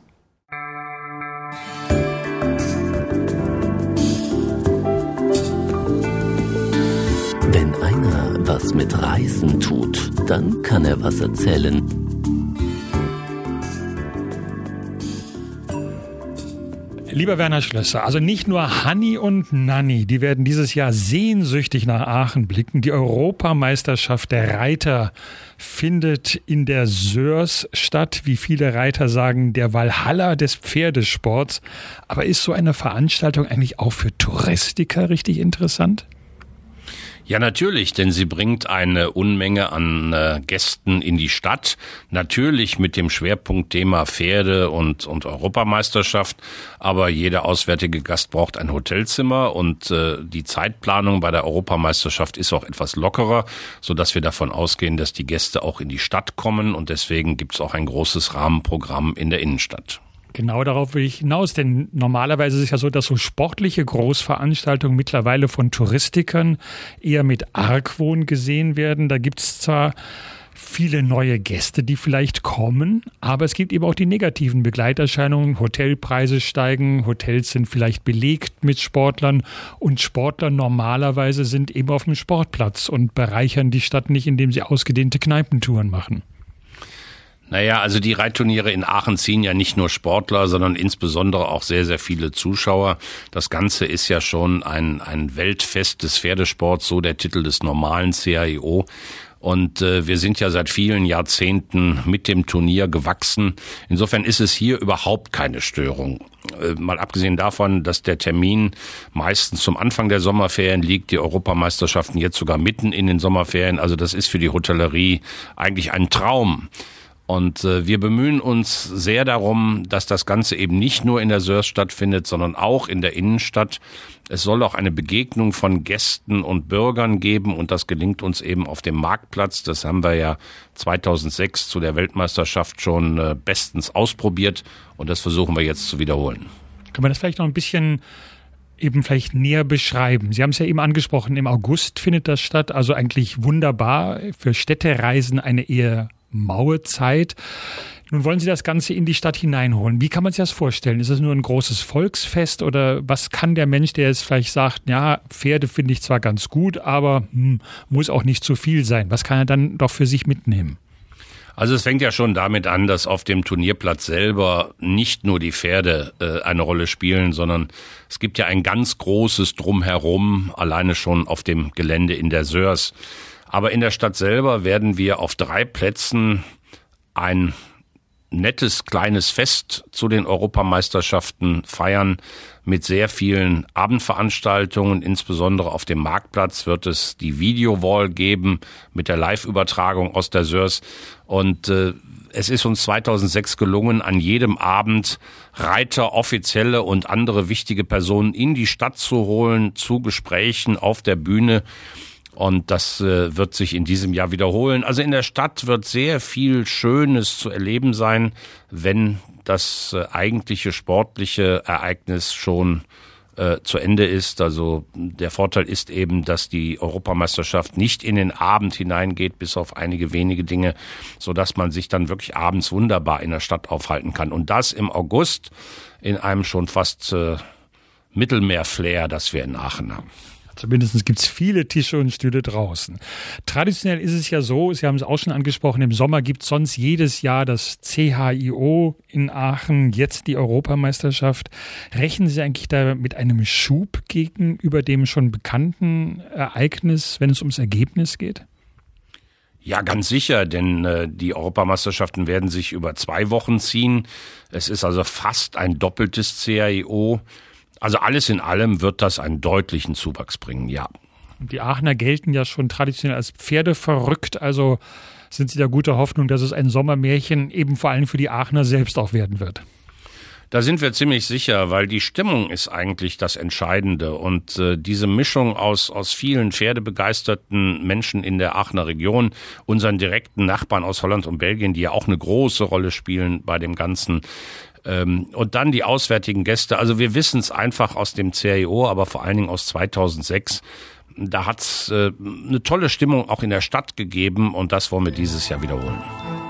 Wenn einer was mit Reisen tut, dann kann er was erzählen. Lieber Werner Schlösser, also nicht nur Hanni und Nanni, die werden dieses Jahr sehnsüchtig nach Aachen blicken. Die Europameisterschaft der Reiter findet in der Sörs statt, wie viele Reiter sagen, der Walhalla des Pferdesports. Aber ist so eine Veranstaltung eigentlich auch für Touristiker richtig interessant? Ja, natürlich, denn sie bringt eine Unmenge an Gästen in die Stadt. Natürlich mit dem Schwerpunktthema Pferde und Europameisterschaft. Aber jeder auswärtige Gast braucht ein Hotelzimmer und die Zeitplanung bei der Europameisterschaft ist auch etwas lockerer, sodass wir davon ausgehen, dass die Gäste auch in die Stadt kommen. Und deswegen gibt es auch ein großes Rahmenprogramm in der Innenstadt. Genau darauf will ich hinaus, denn normalerweise ist es ja so, dass so sportliche Großveranstaltungen mittlerweile von Touristikern eher mit Argwohn gesehen werden. Da gibt es zwar viele neue Gäste, die vielleicht kommen, aber es gibt eben auch die negativen Begleiterscheinungen. Hotelpreise steigen, Hotels sind vielleicht belegt mit Sportlern und Sportler normalerweise sind eben auf dem Sportplatz und bereichern die Stadt nicht, indem sie ausgedehnte Kneipentouren machen. Naja, also die Reitturniere in Aachen ziehen ja nicht nur Sportler, sondern insbesondere auch sehr, sehr viele Zuschauer. Das Ganze ist ja schon ein Weltfest des Pferdesports, so der Titel des normalen CAIO. Und wir sind ja seit vielen Jahrzehnten mit dem Turnier gewachsen. Insofern ist es hier überhaupt keine Störung. Mal abgesehen davon, dass der Termin meistens zum Anfang der Sommerferien liegt, die Europameisterschaften jetzt sogar mitten in den Sommerferien. Also das ist für die Hotellerie eigentlich ein Traum. Und wir bemühen uns sehr darum, dass das Ganze eben nicht nur in der Sörs stattfindet, sondern auch in der Innenstadt. Es soll auch eine Begegnung von Gästen und Bürgern geben und das gelingt uns eben auf dem Marktplatz. Das haben wir ja 2006 zu der Weltmeisterschaft schon bestens ausprobiert und das versuchen wir jetzt zu wiederholen. Kann man das vielleicht noch ein bisschen eben vielleicht näher beschreiben? Sie haben es ja eben angesprochen, im August findet das statt, also eigentlich wunderbar für Städtereisen eine eher maue Zeit. Nun wollen Sie das Ganze in die Stadt hineinholen. Wie kann man sich das vorstellen? Ist das nur ein großes Volksfest oder was kann der Mensch, der jetzt vielleicht sagt, ja, Pferde finde ich zwar ganz gut, aber muss auch nicht zu viel sein. Was kann er dann doch für sich mitnehmen? Also es fängt ja schon damit an, dass auf dem Turnierplatz selber nicht nur die Pferde eine Rolle spielen, sondern es gibt ja ein ganz großes Drumherum, alleine schon auf dem Gelände in der Sörs. Aber in der Stadt selber werden wir auf 3 Plätzen ein nettes kleines Fest zu den Europameisterschaften feiern mit sehr vielen Abendveranstaltungen. Insbesondere auf dem Marktplatz wird es die Videowall geben mit der Live-Übertragung aus der Sörs. Und es ist uns 2006 gelungen, an jedem Abend Reiter, Offizielle und andere wichtige Personen in die Stadt zu holen, zu Gesprächen auf der Bühne. Und das wird sich in diesem Jahr wiederholen. Also in der Stadt wird sehr viel Schönes zu erleben sein, wenn das eigentliche sportliche Ereignis schon zu Ende ist. Also der Vorteil ist eben, dass die Europameisterschaft nicht in den Abend hineingeht, bis auf einige wenige Dinge, sodass man sich dann wirklich abends wunderbar in der Stadt aufhalten kann. Und das im August in einem schon fast Mittelmeer-Flair, das wir in Aachen haben. Zumindest gibt es viele Tische und Stühle draußen. Traditionell ist es ja so, Sie haben es auch schon angesprochen, im Sommer gibt es sonst jedes Jahr das CHIO in Aachen, jetzt die Europameisterschaft. Rechnen Sie eigentlich da mit einem Schub gegenüber dem schon bekannten Ereignis, wenn es ums Ergebnis geht? Ja, ganz sicher, denn die Europameisterschaften werden sich über 2 Wochen ziehen. Es ist also fast ein doppeltes CHIO. Also alles in allem wird das einen deutlichen Zuwachs bringen, ja. Die Aachener gelten ja schon traditionell als pferdeverrückt, also sind Sie da guter Hoffnung, dass es ein Sommermärchen eben vor allem für die Aachener selbst auch werden wird? Da sind wir ziemlich sicher, weil die Stimmung ist eigentlich das Entscheidende und diese Mischung aus vielen pferdebegeisterten Menschen in der Aachener Region, unseren direkten Nachbarn aus Holland und Belgien, die ja auch eine große Rolle spielen bei dem Ganzen, und dann die auswärtigen Gäste. Also wir wissen es einfach aus dem CHIO, aber vor allen Dingen aus 2006. Da hat es eine tolle Stimmung auch in der Stadt gegeben und das wollen wir dieses Jahr wiederholen.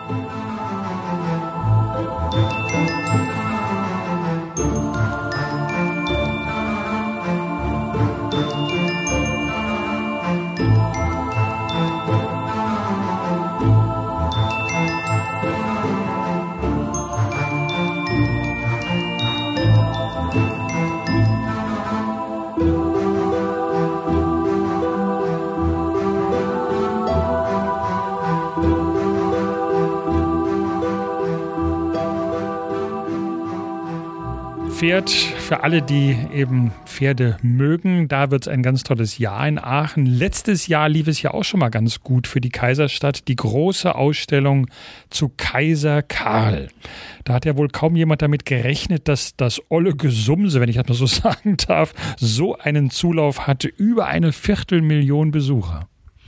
Pferd, für alle, die eben Pferde mögen, da wird es ein ganz tolles Jahr in Aachen. Letztes Jahr lief es ja auch schon mal ganz gut für die Kaiserstadt, die große Ausstellung zu Kaiser Karl. Da hat ja wohl kaum jemand damit gerechnet, dass das olle Gesumse, wenn ich das mal so sagen darf, so einen Zulauf hatte, über 250.000 Besucher.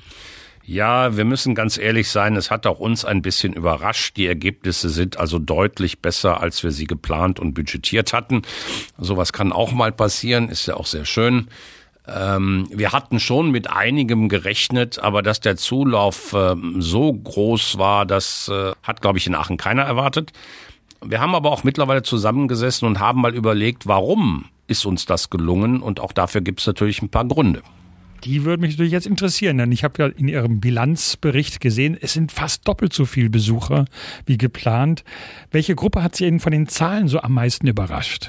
Ja, wir müssen ganz ehrlich sein, es hat auch uns ein bisschen überrascht. Die Ergebnisse sind also deutlich besser, als wir sie geplant und budgetiert hatten. Sowas kann auch mal passieren, ist ja auch sehr schön. Wir hatten schon mit einigem gerechnet, aber dass der Zulauf so groß war, das hat, glaube ich, in Aachen keiner erwartet. Wir haben aber auch mittlerweile zusammengesessen und haben mal überlegt, warum ist uns das gelungen? Und auch dafür gibt es natürlich ein paar Gründe. Die würden mich natürlich jetzt interessieren, denn ich habe ja in Ihrem Bilanzbericht gesehen, es sind fast doppelt so viele Besucher wie geplant. Welche Gruppe hat Sie denn von den Zahlen so am meisten überrascht?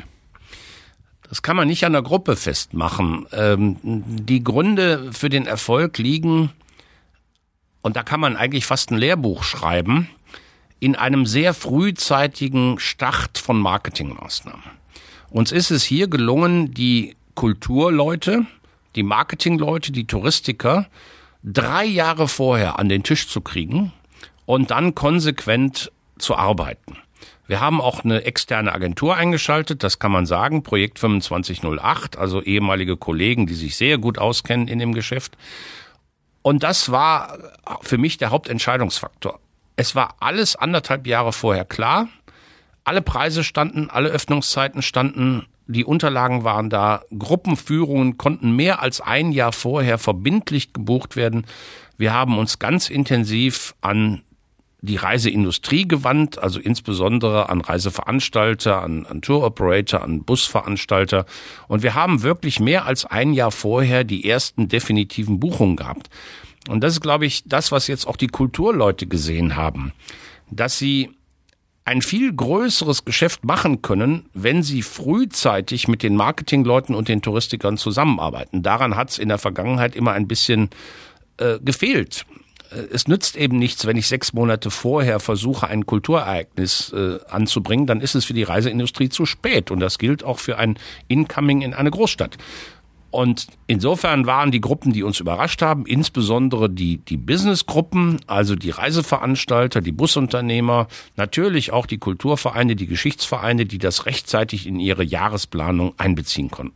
Das kann man nicht an der Gruppe festmachen. Die Gründe für den Erfolg liegen, und da kann man eigentlich fast ein Lehrbuch schreiben, in einem sehr frühzeitigen Start von Marketingmaßnahmen. Uns ist es hier gelungen, die Kulturleute, die Marketingleute, die Touristiker 3 Jahre vorher an den Tisch zu kriegen und dann konsequent zu arbeiten. Wir haben auch eine externe Agentur eingeschaltet, das kann man sagen, Projekt 2508, also ehemalige Kollegen, die sich sehr gut auskennen in dem Geschäft. Und das war für mich der Hauptentscheidungsfaktor. Es war alles 1,5 Jahre vorher klar, alle Preise standen, alle Öffnungszeiten standen, die Unterlagen waren da, Gruppenführungen konnten mehr als 1 Jahr vorher verbindlich gebucht werden. Wir haben uns ganz intensiv an die Reiseindustrie gewandt, also insbesondere an Reiseveranstalter, an Tour-Operator, an Busveranstalter. Und wir haben wirklich mehr als 1 Jahr vorher die ersten definitiven Buchungen gehabt. Und das ist, glaube ich, das, was jetzt auch die Kulturleute gesehen haben, dass sie ein viel größeres Geschäft machen können, wenn sie frühzeitig mit den Marketingleuten und den Touristikern zusammenarbeiten. Daran hat es in der Vergangenheit immer ein bisschen gefehlt. Es nützt eben nichts, wenn ich 6 Monate vorher versuche, ein Kulturereignis anzubringen, dann ist es für die Reiseindustrie zu spät. Und das gilt auch für ein Incoming in eine Großstadt. Und insofern waren die Gruppen, die uns überrascht haben, insbesondere die Businessgruppen, also die Reiseveranstalter, die Busunternehmer, natürlich auch die Kulturvereine, die Geschichtsvereine, die das rechtzeitig in ihre Jahresplanung einbeziehen konnten.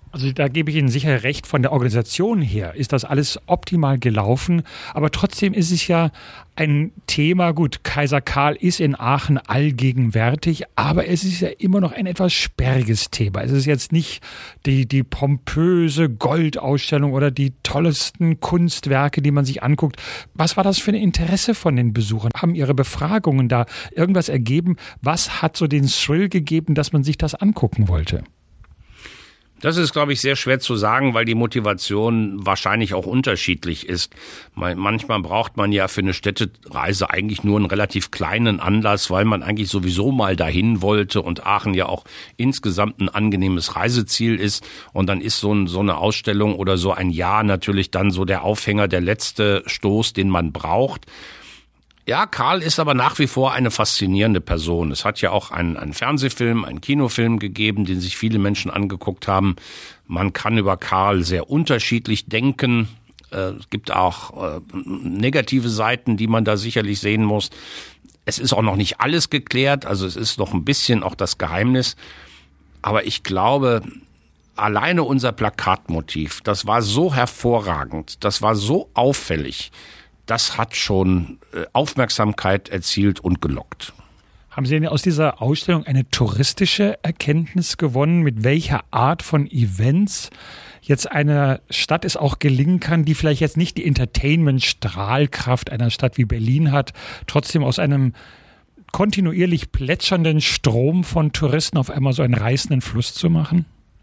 Also da gebe ich Ihnen sicher recht, von der Organisation her ist das alles optimal gelaufen, aber trotzdem ist es ja ein Thema, gut, Kaiser Karl ist in Aachen allgegenwärtig, aber es ist ja immer noch ein etwas sperriges Thema. Es ist jetzt nicht die pompöse Goldausstellung oder die tollsten Kunstwerke, die man sich anguckt. Was war das für ein Interesse von den Besuchern? Haben Ihre Befragungen da irgendwas ergeben? Was hat so den Thrill gegeben, dass man sich das angucken wollte? Das ist, glaube ich, sehr schwer zu sagen, weil die Motivation wahrscheinlich auch unterschiedlich ist. Manchmal braucht man ja für eine Städtereise eigentlich nur einen relativ kleinen Anlass, weil man eigentlich sowieso mal dahin wollte und Aachen ja auch insgesamt ein angenehmes Reiseziel ist. Und dann ist so eine Ausstellung oder so ein Jahr natürlich dann so der Aufhänger, der letzte Stoß, den man braucht. Ja, Karl ist aber nach wie vor eine faszinierende Person. Es hat ja auch einen Fernsehfilm, einen Kinofilm gegeben, den sich viele Menschen angeguckt haben. Man kann über Karl sehr unterschiedlich denken. Es gibt auch negative Seiten, die man da sicherlich sehen muss. Es ist auch noch nicht alles geklärt, also es ist noch ein bisschen auch das Geheimnis. Aber ich glaube, alleine unser Plakatmotiv, das war so hervorragend, das war so auffällig, das hat schon Aufmerksamkeit erzielt und gelockt. Haben Sie denn aus dieser Ausstellung eine touristische Erkenntnis gewonnen, mit welcher Art von Events jetzt einer Stadt es auch gelingen kann, die vielleicht jetzt nicht die Entertainment-Strahlkraft einer Stadt wie Berlin hat, trotzdem aus einem kontinuierlich plätschernden Strom von Touristen auf einmal so einen reißenden Fluss zu machen?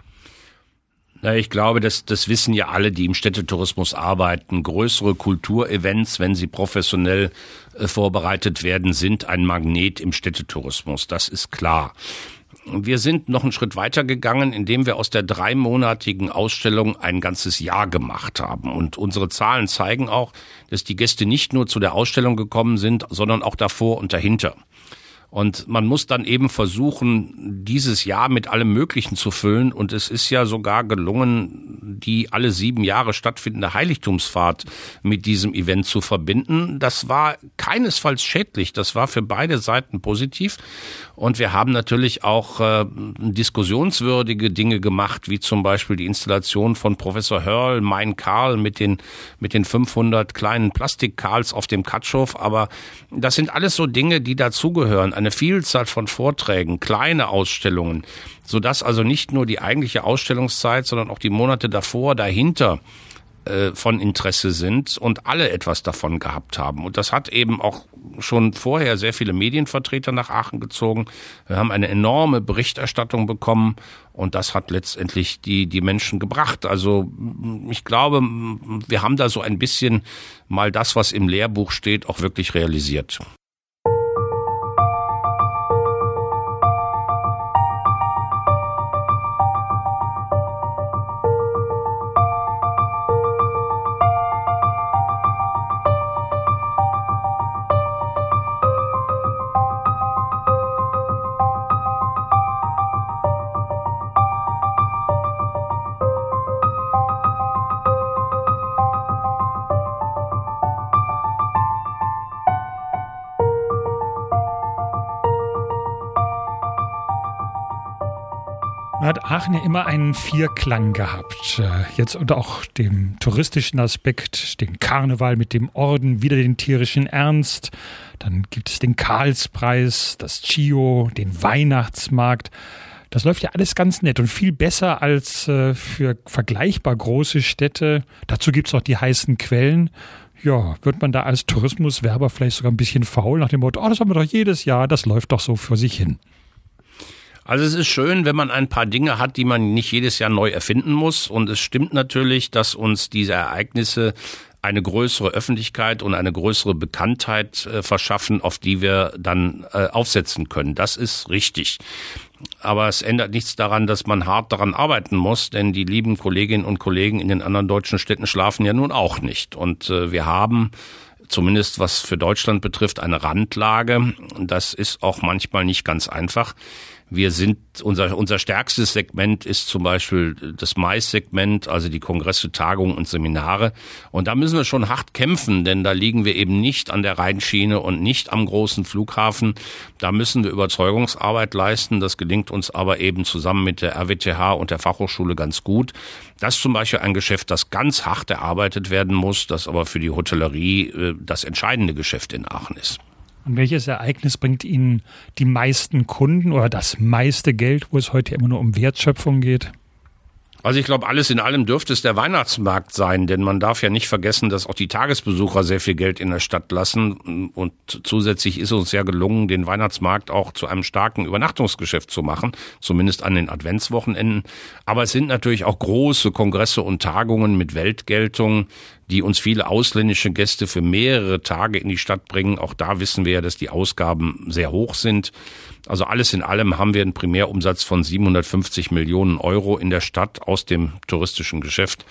Ich glaube, das wissen ja alle, die im Städtetourismus arbeiten. Größere Kulturevents, wenn sie professionell vorbereitet werden, sind ein Magnet im Städtetourismus. Das ist klar. Wir sind noch einen Schritt weiter gegangen, indem wir aus der 3-monatigen Ausstellung ein ganzes Jahr gemacht haben. Und unsere Zahlen zeigen auch, dass die Gäste nicht nur zu der Ausstellung gekommen sind, sondern auch davor und dahinter. Und man muss dann eben versuchen, dieses Jahr mit allem Möglichen zu füllen. Und es ist ja sogar gelungen, die alle 7 Jahre stattfindende Heiligtumsfahrt mit diesem Event zu verbinden. Das war keinesfalls schädlich. Das war für beide Seiten positiv. Und wir haben natürlich auch diskussionswürdige Dinge gemacht, wie zum Beispiel die Installation von Professor Hörl, Mein Karl mit den 500 kleinen Plastik-Karls auf dem Katschow. Aber das sind alles so Dinge, die dazugehören. Eine Vielzahl von Vorträgen, kleine Ausstellungen, sodass also nicht nur die eigentliche Ausstellungszeit, sondern auch die Monate davor, dahinter von Interesse sind und alle etwas davon gehabt haben. Und das hat eben auch schon vorher sehr viele Medienvertreter nach Aachen gezogen. Wir haben eine enorme Berichterstattung bekommen und das hat letztendlich die Menschen gebracht. Also ich glaube, wir haben da so ein bisschen mal das, was im Lehrbuch steht, auch wirklich realisiert. Hat Aachen ja immer einen Vierklang gehabt. Jetzt unter auch dem touristischen Aspekt, den Karneval mit dem Orden, wieder den tierischen Ernst. Dann gibt es den Karlspreis, das Chio, den Weihnachtsmarkt. Das läuft ja alles ganz nett und viel besser als für vergleichbar große Städte. Dazu gibt es auch die heißen Quellen. Ja, wird man da als Tourismuswerber vielleicht sogar ein bisschen faul nach dem Motto, das haben wir doch jedes Jahr, das läuft doch so für sich hin. Also es ist schön, wenn man ein paar Dinge hat, die man nicht jedes Jahr neu erfinden muss. Und es stimmt natürlich, dass uns diese Ereignisse eine größere Öffentlichkeit und eine größere Bekanntheit verschaffen, auf die wir dann aufsetzen können. Das ist richtig. Aber es ändert nichts daran, dass man hart daran arbeiten muss, denn die lieben Kolleginnen und Kollegen in den anderen deutschen Städten schlafen ja nun auch nicht. Und wir haben zumindest was für Deutschland betrifft, eine Randlage. Das ist auch manchmal nicht ganz einfach. Unser stärkstes Segment ist zum Beispiel das Mais-Segment, also die Kongresse, Tagungen und Seminare. Und da müssen wir schon hart kämpfen, denn da liegen wir eben nicht an der Rheinschiene und nicht am großen Flughafen. Da müssen wir Überzeugungsarbeit leisten. Das gelingt uns aber eben zusammen mit der RWTH und der Fachhochschule ganz gut. Das ist zum Beispiel ein Geschäft, das ganz hart erarbeitet werden muss, das aber für die Hotellerie das entscheidende Geschäft in Aachen ist. Und welches Ereignis bringt Ihnen die meisten Kunden oder das meiste Geld, wo es heute immer nur um Wertschöpfung geht? Also ich glaube, alles in allem dürfte es der Weihnachtsmarkt sein, denn man darf ja nicht vergessen, dass auch die Tagesbesucher sehr viel Geld in der Stadt lassen. Und zusätzlich ist uns ja gelungen, den Weihnachtsmarkt auch zu einem starken Übernachtungsgeschäft zu machen, zumindest an den Adventswochenenden. Aber es sind natürlich auch große Kongresse und Tagungen mit Weltgeltung, die uns viele ausländische Gäste für mehrere Tage in die Stadt bringen. Auch da wissen wir ja, dass die Ausgaben sehr hoch sind. Also alles in allem haben wir einen Primärumsatz von 750 Millionen Euro in der Stadt aus dem touristischen Geschäft.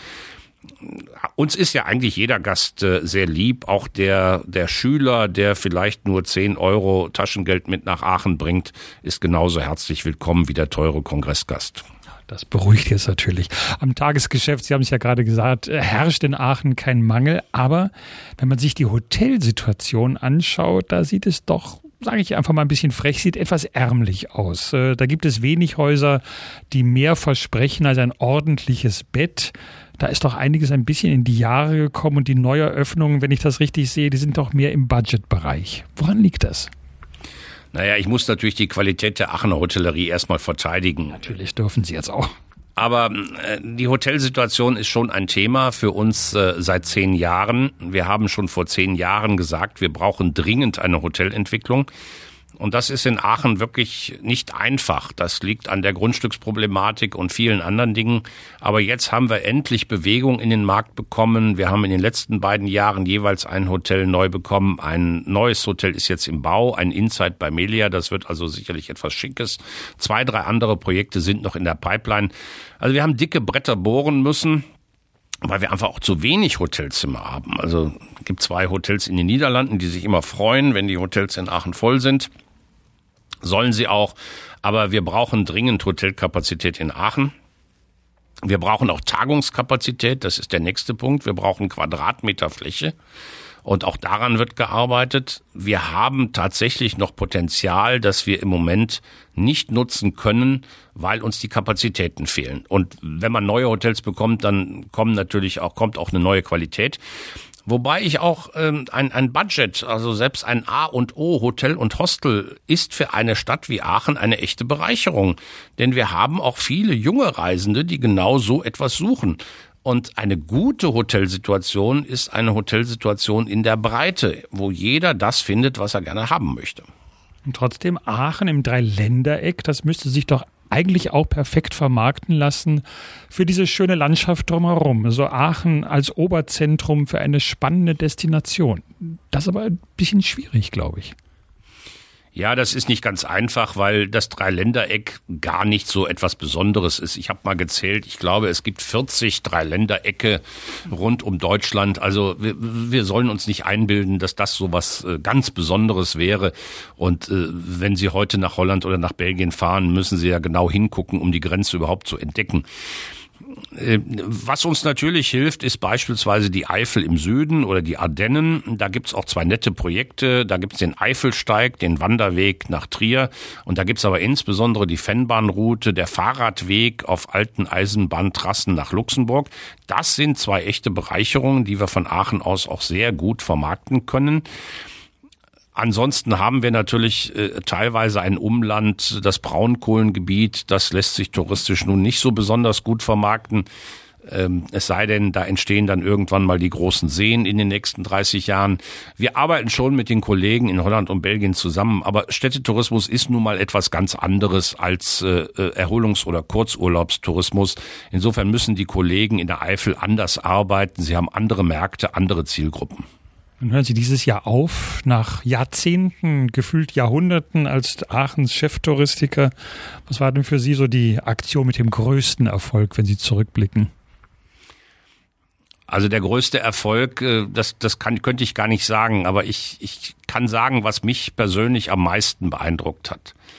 Uns ist ja eigentlich jeder Gast sehr lieb, auch der Schüler, der vielleicht nur 10 Euro Taschengeld mit nach Aachen bringt, ist genauso herzlich willkommen wie der teure Kongressgast. Das beruhigt jetzt natürlich. Am Tagesgeschäft, Sie haben es ja gerade gesagt, herrscht in Aachen kein Mangel. Aber wenn man sich die Hotelsituation anschaut, da sieht es doch, sage ich einfach mal ein bisschen frech, sieht etwas ärmlich aus. Da gibt es wenig Häuser, die mehr versprechen als ein ordentliches Bett. Da ist doch einiges ein bisschen in die Jahre gekommen und die Neueröffnungen, wenn ich das richtig sehe, die sind doch mehr im Budgetbereich. Woran liegt das? Naja, ich muss natürlich die Qualität der Aachener Hotellerie erstmal verteidigen. Natürlich dürfen Sie jetzt auch. Aber die Hotelsituation ist schon ein Thema für uns seit 10 Jahren. Wir haben schon vor 10 Jahren gesagt, wir brauchen dringend eine Hotelentwicklung. Und das ist in Aachen wirklich nicht einfach. Das liegt an der Grundstücksproblematik und vielen anderen Dingen. Aber jetzt haben wir endlich Bewegung in den Markt bekommen. Wir haben in den letzten beiden Jahren jeweils ein Hotel neu bekommen. Ein neues Hotel ist jetzt im Bau, ein Inside bei Melia. Das wird also sicherlich etwas Schickes. 2, 3 andere Projekte sind noch in der Pipeline. Also wir haben dicke Bretter bohren müssen, weil wir einfach auch zu wenig Hotelzimmer haben. Also es gibt 2 Hotels in den Niederlanden, die sich immer freuen, wenn die Hotels in Aachen voll sind. Sollen sie auch, aber wir brauchen dringend Hotelkapazität in Aachen. Wir brauchen auch Tagungskapazität, das ist der nächste Punkt. Wir brauchen Quadratmeter Fläche und auch daran wird gearbeitet. Wir haben tatsächlich noch Potenzial, das wir im Moment nicht nutzen können, weil uns die Kapazitäten fehlen. Und wenn man neue Hotels bekommt, dann kommt auch eine neue Qualität. Wobei ich auch ein Budget, also selbst ein A und O Hotel und Hostel ist für eine Stadt wie Aachen eine echte Bereicherung. Denn wir haben auch viele junge Reisende, die genau so etwas suchen. Und eine gute Hotelsituation ist eine Hotelsituation in der Breite, wo jeder das findet, was er gerne haben möchte. Und trotzdem Aachen im Dreiländereck, das müsste sich doch eigentlich auch perfekt vermarkten lassen für diese schöne Landschaft drumherum. Also Aachen als Oberzentrum für eine spannende Destination. Das ist aber ein bisschen schwierig, glaube ich. Ja, das ist nicht ganz einfach, weil das Dreiländereck gar nicht so etwas Besonderes ist. Ich habe mal gezählt, ich glaube, es gibt 40 Dreiländerecke rund um Deutschland. Also wir sollen uns nicht einbilden, dass das so was ganz Besonderes wäre. Und wenn Sie heute nach Holland oder nach Belgien fahren, müssen Sie ja genau hingucken, um die Grenze überhaupt zu entdecken. Was uns natürlich hilft, ist beispielsweise die Eifel im Süden oder die Ardennen. Da gibt's auch 2 nette Projekte. Da gibt's den Eifelsteig, den Wanderweg nach Trier. Und da gibt's aber insbesondere die Fennbahnroute, der Fahrradweg auf alten Eisenbahntrassen nach Luxemburg. Das sind 2 echte Bereicherungen, die wir von Aachen aus auch sehr gut vermarkten können. Ansonsten haben wir natürlich teilweise ein Umland, das Braunkohlengebiet, das lässt sich touristisch nun nicht so besonders gut vermarkten. Es sei denn, da entstehen dann irgendwann mal die großen Seen in den nächsten 30 Jahren. Wir arbeiten schon mit den Kollegen in Holland und Belgien zusammen, aber Städtetourismus ist nun mal etwas ganz anderes als Erholungs- oder Kurzurlaubstourismus. Insofern müssen die Kollegen in der Eifel anders arbeiten. Sie haben andere Märkte, andere Zielgruppen. Dann hören Sie dieses Jahr auf, nach Jahrzehnten, gefühlt Jahrhunderten als Aachens Cheftouristiker. Was war denn für Sie so die Aktion mit dem größten Erfolg, wenn Sie zurückblicken? Also der größte Erfolg, könnte ich gar nicht sagen, aber ich kann sagen, was mich persönlich am meisten beeindruckt hat.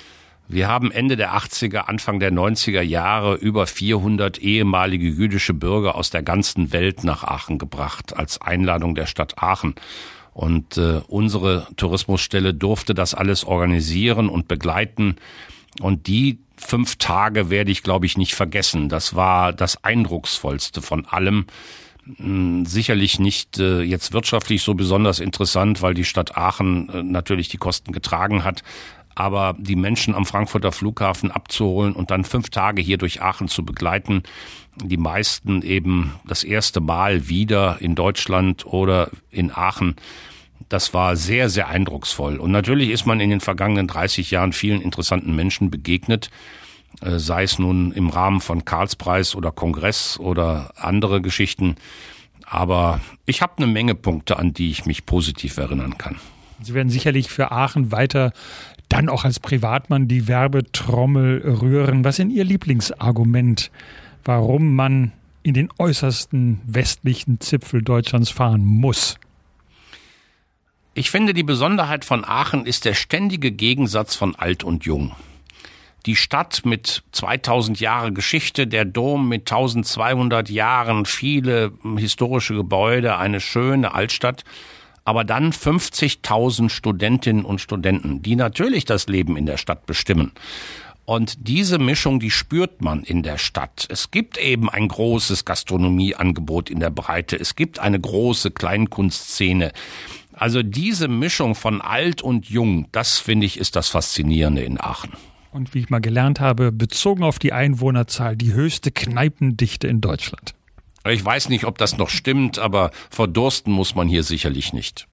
Wir haben Ende der 80er, Anfang der 90er Jahre über 400 ehemalige jüdische Bürger aus der ganzen Welt nach Aachen gebracht, als Einladung der Stadt Aachen. Und unsere Tourismusstelle durfte das alles organisieren und begleiten. Und die 5 Tage werde ich, glaube ich, nicht vergessen. Das war das Eindrucksvollste von allem. Sicherlich nicht jetzt wirtschaftlich so besonders interessant, weil die Stadt Aachen natürlich die Kosten getragen hat. Aber die Menschen am Frankfurter Flughafen abzuholen und dann 5 Tage hier durch Aachen zu begleiten, die meisten eben das erste Mal wieder in Deutschland oder in Aachen, das war sehr, sehr eindrucksvoll. Und natürlich ist man in den vergangenen 30 Jahren vielen interessanten Menschen begegnet, sei es nun im Rahmen von Karlspreis oder Kongress oder andere Geschichten. Aber ich habe eine Menge Punkte, an die ich mich positiv erinnern kann. Sie werden sicherlich für Aachen weiter dann auch als Privatmann die Werbetrommel rühren. Was ist Ihr Lieblingsargument, warum man in den äußersten westlichen Zipfel Deutschlands fahren muss? Ich finde, die Besonderheit von Aachen ist der ständige Gegensatz von alt und jung. Die Stadt mit 2000 Jahre Geschichte, der Dom mit 1200 Jahren, viele historische Gebäude, eine schöne Altstadt. Aber dann 50.000 Studentinnen und Studenten, die natürlich das Leben in der Stadt bestimmen. Und diese Mischung, die spürt man in der Stadt. Es gibt eben ein großes Gastronomieangebot in der Breite. Es gibt eine große Kleinkunstszene. Also diese Mischung von alt und jung, das finde ich, ist das Faszinierende in Aachen. Und wie ich mal gelernt habe, bezogen auf die Einwohnerzahl, die höchste Kneipendichte in Deutschland. Ich weiß nicht, ob das noch stimmt, aber verdursten muss man hier sicherlich nicht.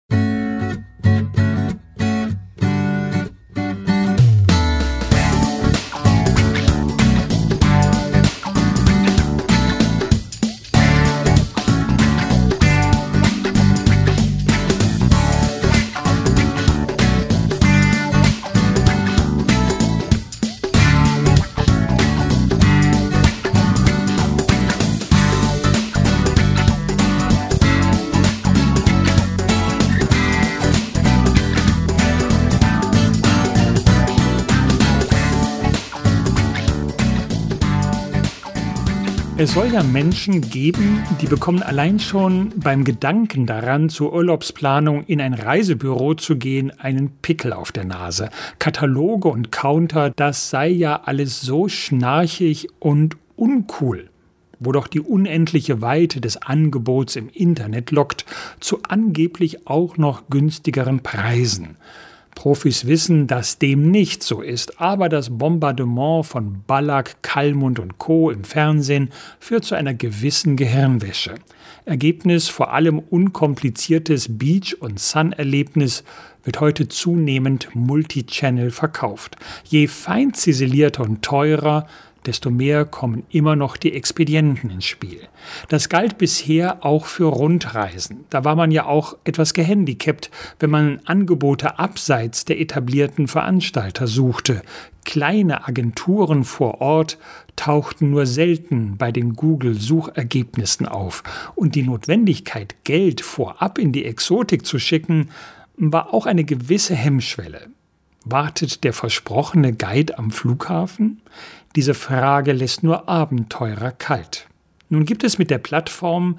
Es soll ja Menschen geben, die bekommen allein schon beim Gedanken daran, zur Urlaubsplanung in ein Reisebüro zu gehen, einen Pickel auf der Nase. Kataloge und Counter, das sei ja alles so schnarchig und uncool. Wo doch die unendliche Weite des Angebots im Internet lockt, zu angeblich auch noch günstigeren Preisen. Profis wissen, dass dem nicht so ist, aber das Bombardement von Ballack, Kallmund und Co. im Fernsehen führt zu einer gewissen Gehirnwäsche. Ergebnis, vor allem unkompliziertes Beach- und Sun-Erlebnis, wird heute zunehmend Multichannel verkauft. Je fein ziselierter und teurer, desto mehr kommen immer noch die Expedienten ins Spiel. Das galt bisher auch für Rundreisen. Da war man ja auch etwas gehandicapt, wenn man Angebote abseits der etablierten Veranstalter suchte. Kleine Agenturen vor Ort tauchten nur selten bei den Google-Suchergebnissen auf. Und die Notwendigkeit, Geld vorab in die Exotik zu schicken, war auch eine gewisse Hemmschwelle. Wartet der versprochene Guide am Flughafen? Diese Frage lässt nur Abenteurer kalt. Nun gibt es mit der Plattform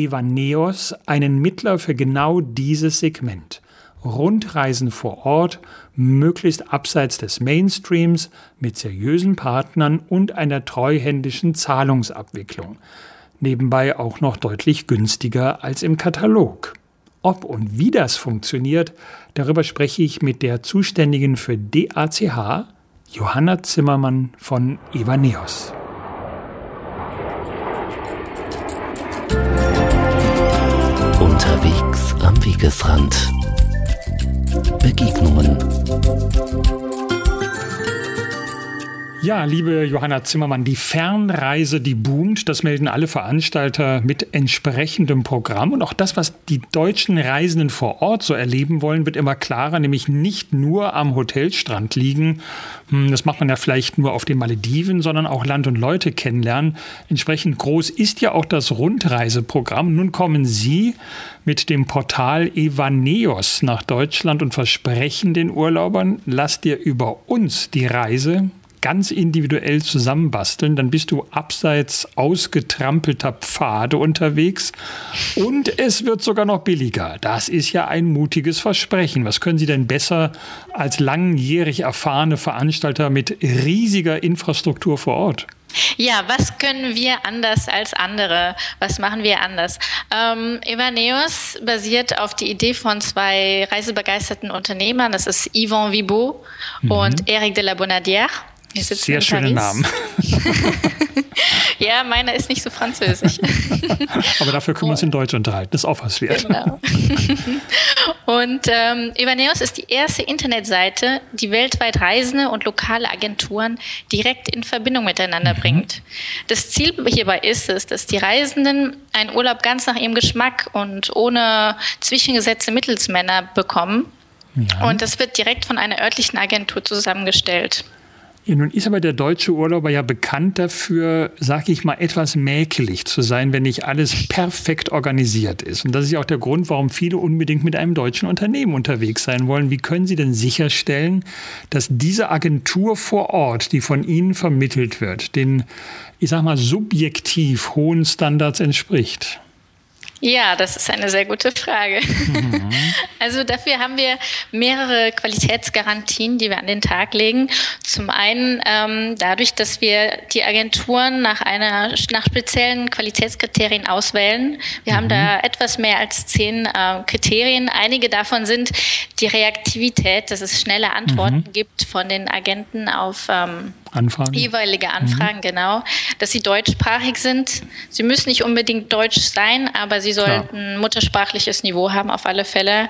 Evaneos einen Mittler für genau dieses Segment. Rundreisen vor Ort, möglichst abseits des Mainstreams, mit seriösen Partnern und einer treuhändischen Zahlungsabwicklung. Nebenbei auch noch deutlich günstiger als im Katalog. Ob und wie das funktioniert, darüber spreche ich mit der Zuständigen für DACH, Johanna Zimmermann von Evaneos. Unterwegs am Wegesrand. Begegnungen. Ja, liebe Johanna Zimmermann, die Fernreise, die boomt. Das melden alle Veranstalter mit entsprechendem Programm. Und auch das, was die deutschen Reisenden vor Ort so erleben wollen, wird immer klarer, nämlich nicht nur am Hotelstrand liegen. Das macht man ja vielleicht nur auf den Malediven, sondern auch Land und Leute kennenlernen. Entsprechend groß ist ja auch das Rundreiseprogramm. Nun kommen Sie mit dem Portal Evaneos nach Deutschland und versprechen den Urlaubern, lass dir über uns die Reise ganz individuell zusammenbasteln, dann bist du abseits ausgetrampelter Pfade unterwegs und es wird sogar noch billiger. Das ist ja ein mutiges Versprechen. Was können Sie denn besser als langjährig erfahrene Veranstalter mit riesiger Infrastruktur vor Ort? Ja, was können wir anders als andere? Was machen wir anders? Evaneos basiert auf die Idee von zwei reisebegeisterten Unternehmern. Das ist Yvan Vibo und Eric de la Bonadière. Sehr schöne Namen. Ja, meiner ist nicht so französisch. Aber dafür können wir uns in Deutsch unterhalten. Das ist auch was wert. Genau. Und Evaneos ist die erste Internetseite, die weltweit Reisende und lokale Agenturen direkt in Verbindung miteinander bringt. Das Ziel hierbei ist es, dass die Reisenden einen Urlaub ganz nach ihrem Geschmack und ohne zwischengesetzte Mittelsmänner bekommen. Ja. Und das wird direkt von einer örtlichen Agentur zusammengestellt. Ja, nun ist aber der deutsche Urlauber ja bekannt dafür, sag ich mal, etwas mäkelig zu sein, wenn nicht alles perfekt organisiert ist. Und das ist ja auch der Grund, warum viele unbedingt mit einem deutschen Unternehmen unterwegs sein wollen. Wie können Sie denn sicherstellen, dass diese Agentur vor Ort, die von Ihnen vermittelt wird, den, ich sag mal, subjektiv hohen Standards entspricht? Ja, das ist eine sehr gute Frage. Also dafür haben wir mehrere Qualitätsgarantien, die wir an den Tag legen. Zum einen dadurch, dass wir die Agenturen nach speziellen Qualitätskriterien auswählen. Wir haben da etwas mehr als 10 Kriterien. Einige davon sind die Reaktivität, dass es schnelle Antworten gibt von den Agenten auf Anfragen. Jeweilige Anfragen, genau. Dass sie deutschsprachig sind. Sie müssen nicht unbedingt deutsch sein, aber sie sollten muttersprachliches Niveau haben, auf alle Fälle.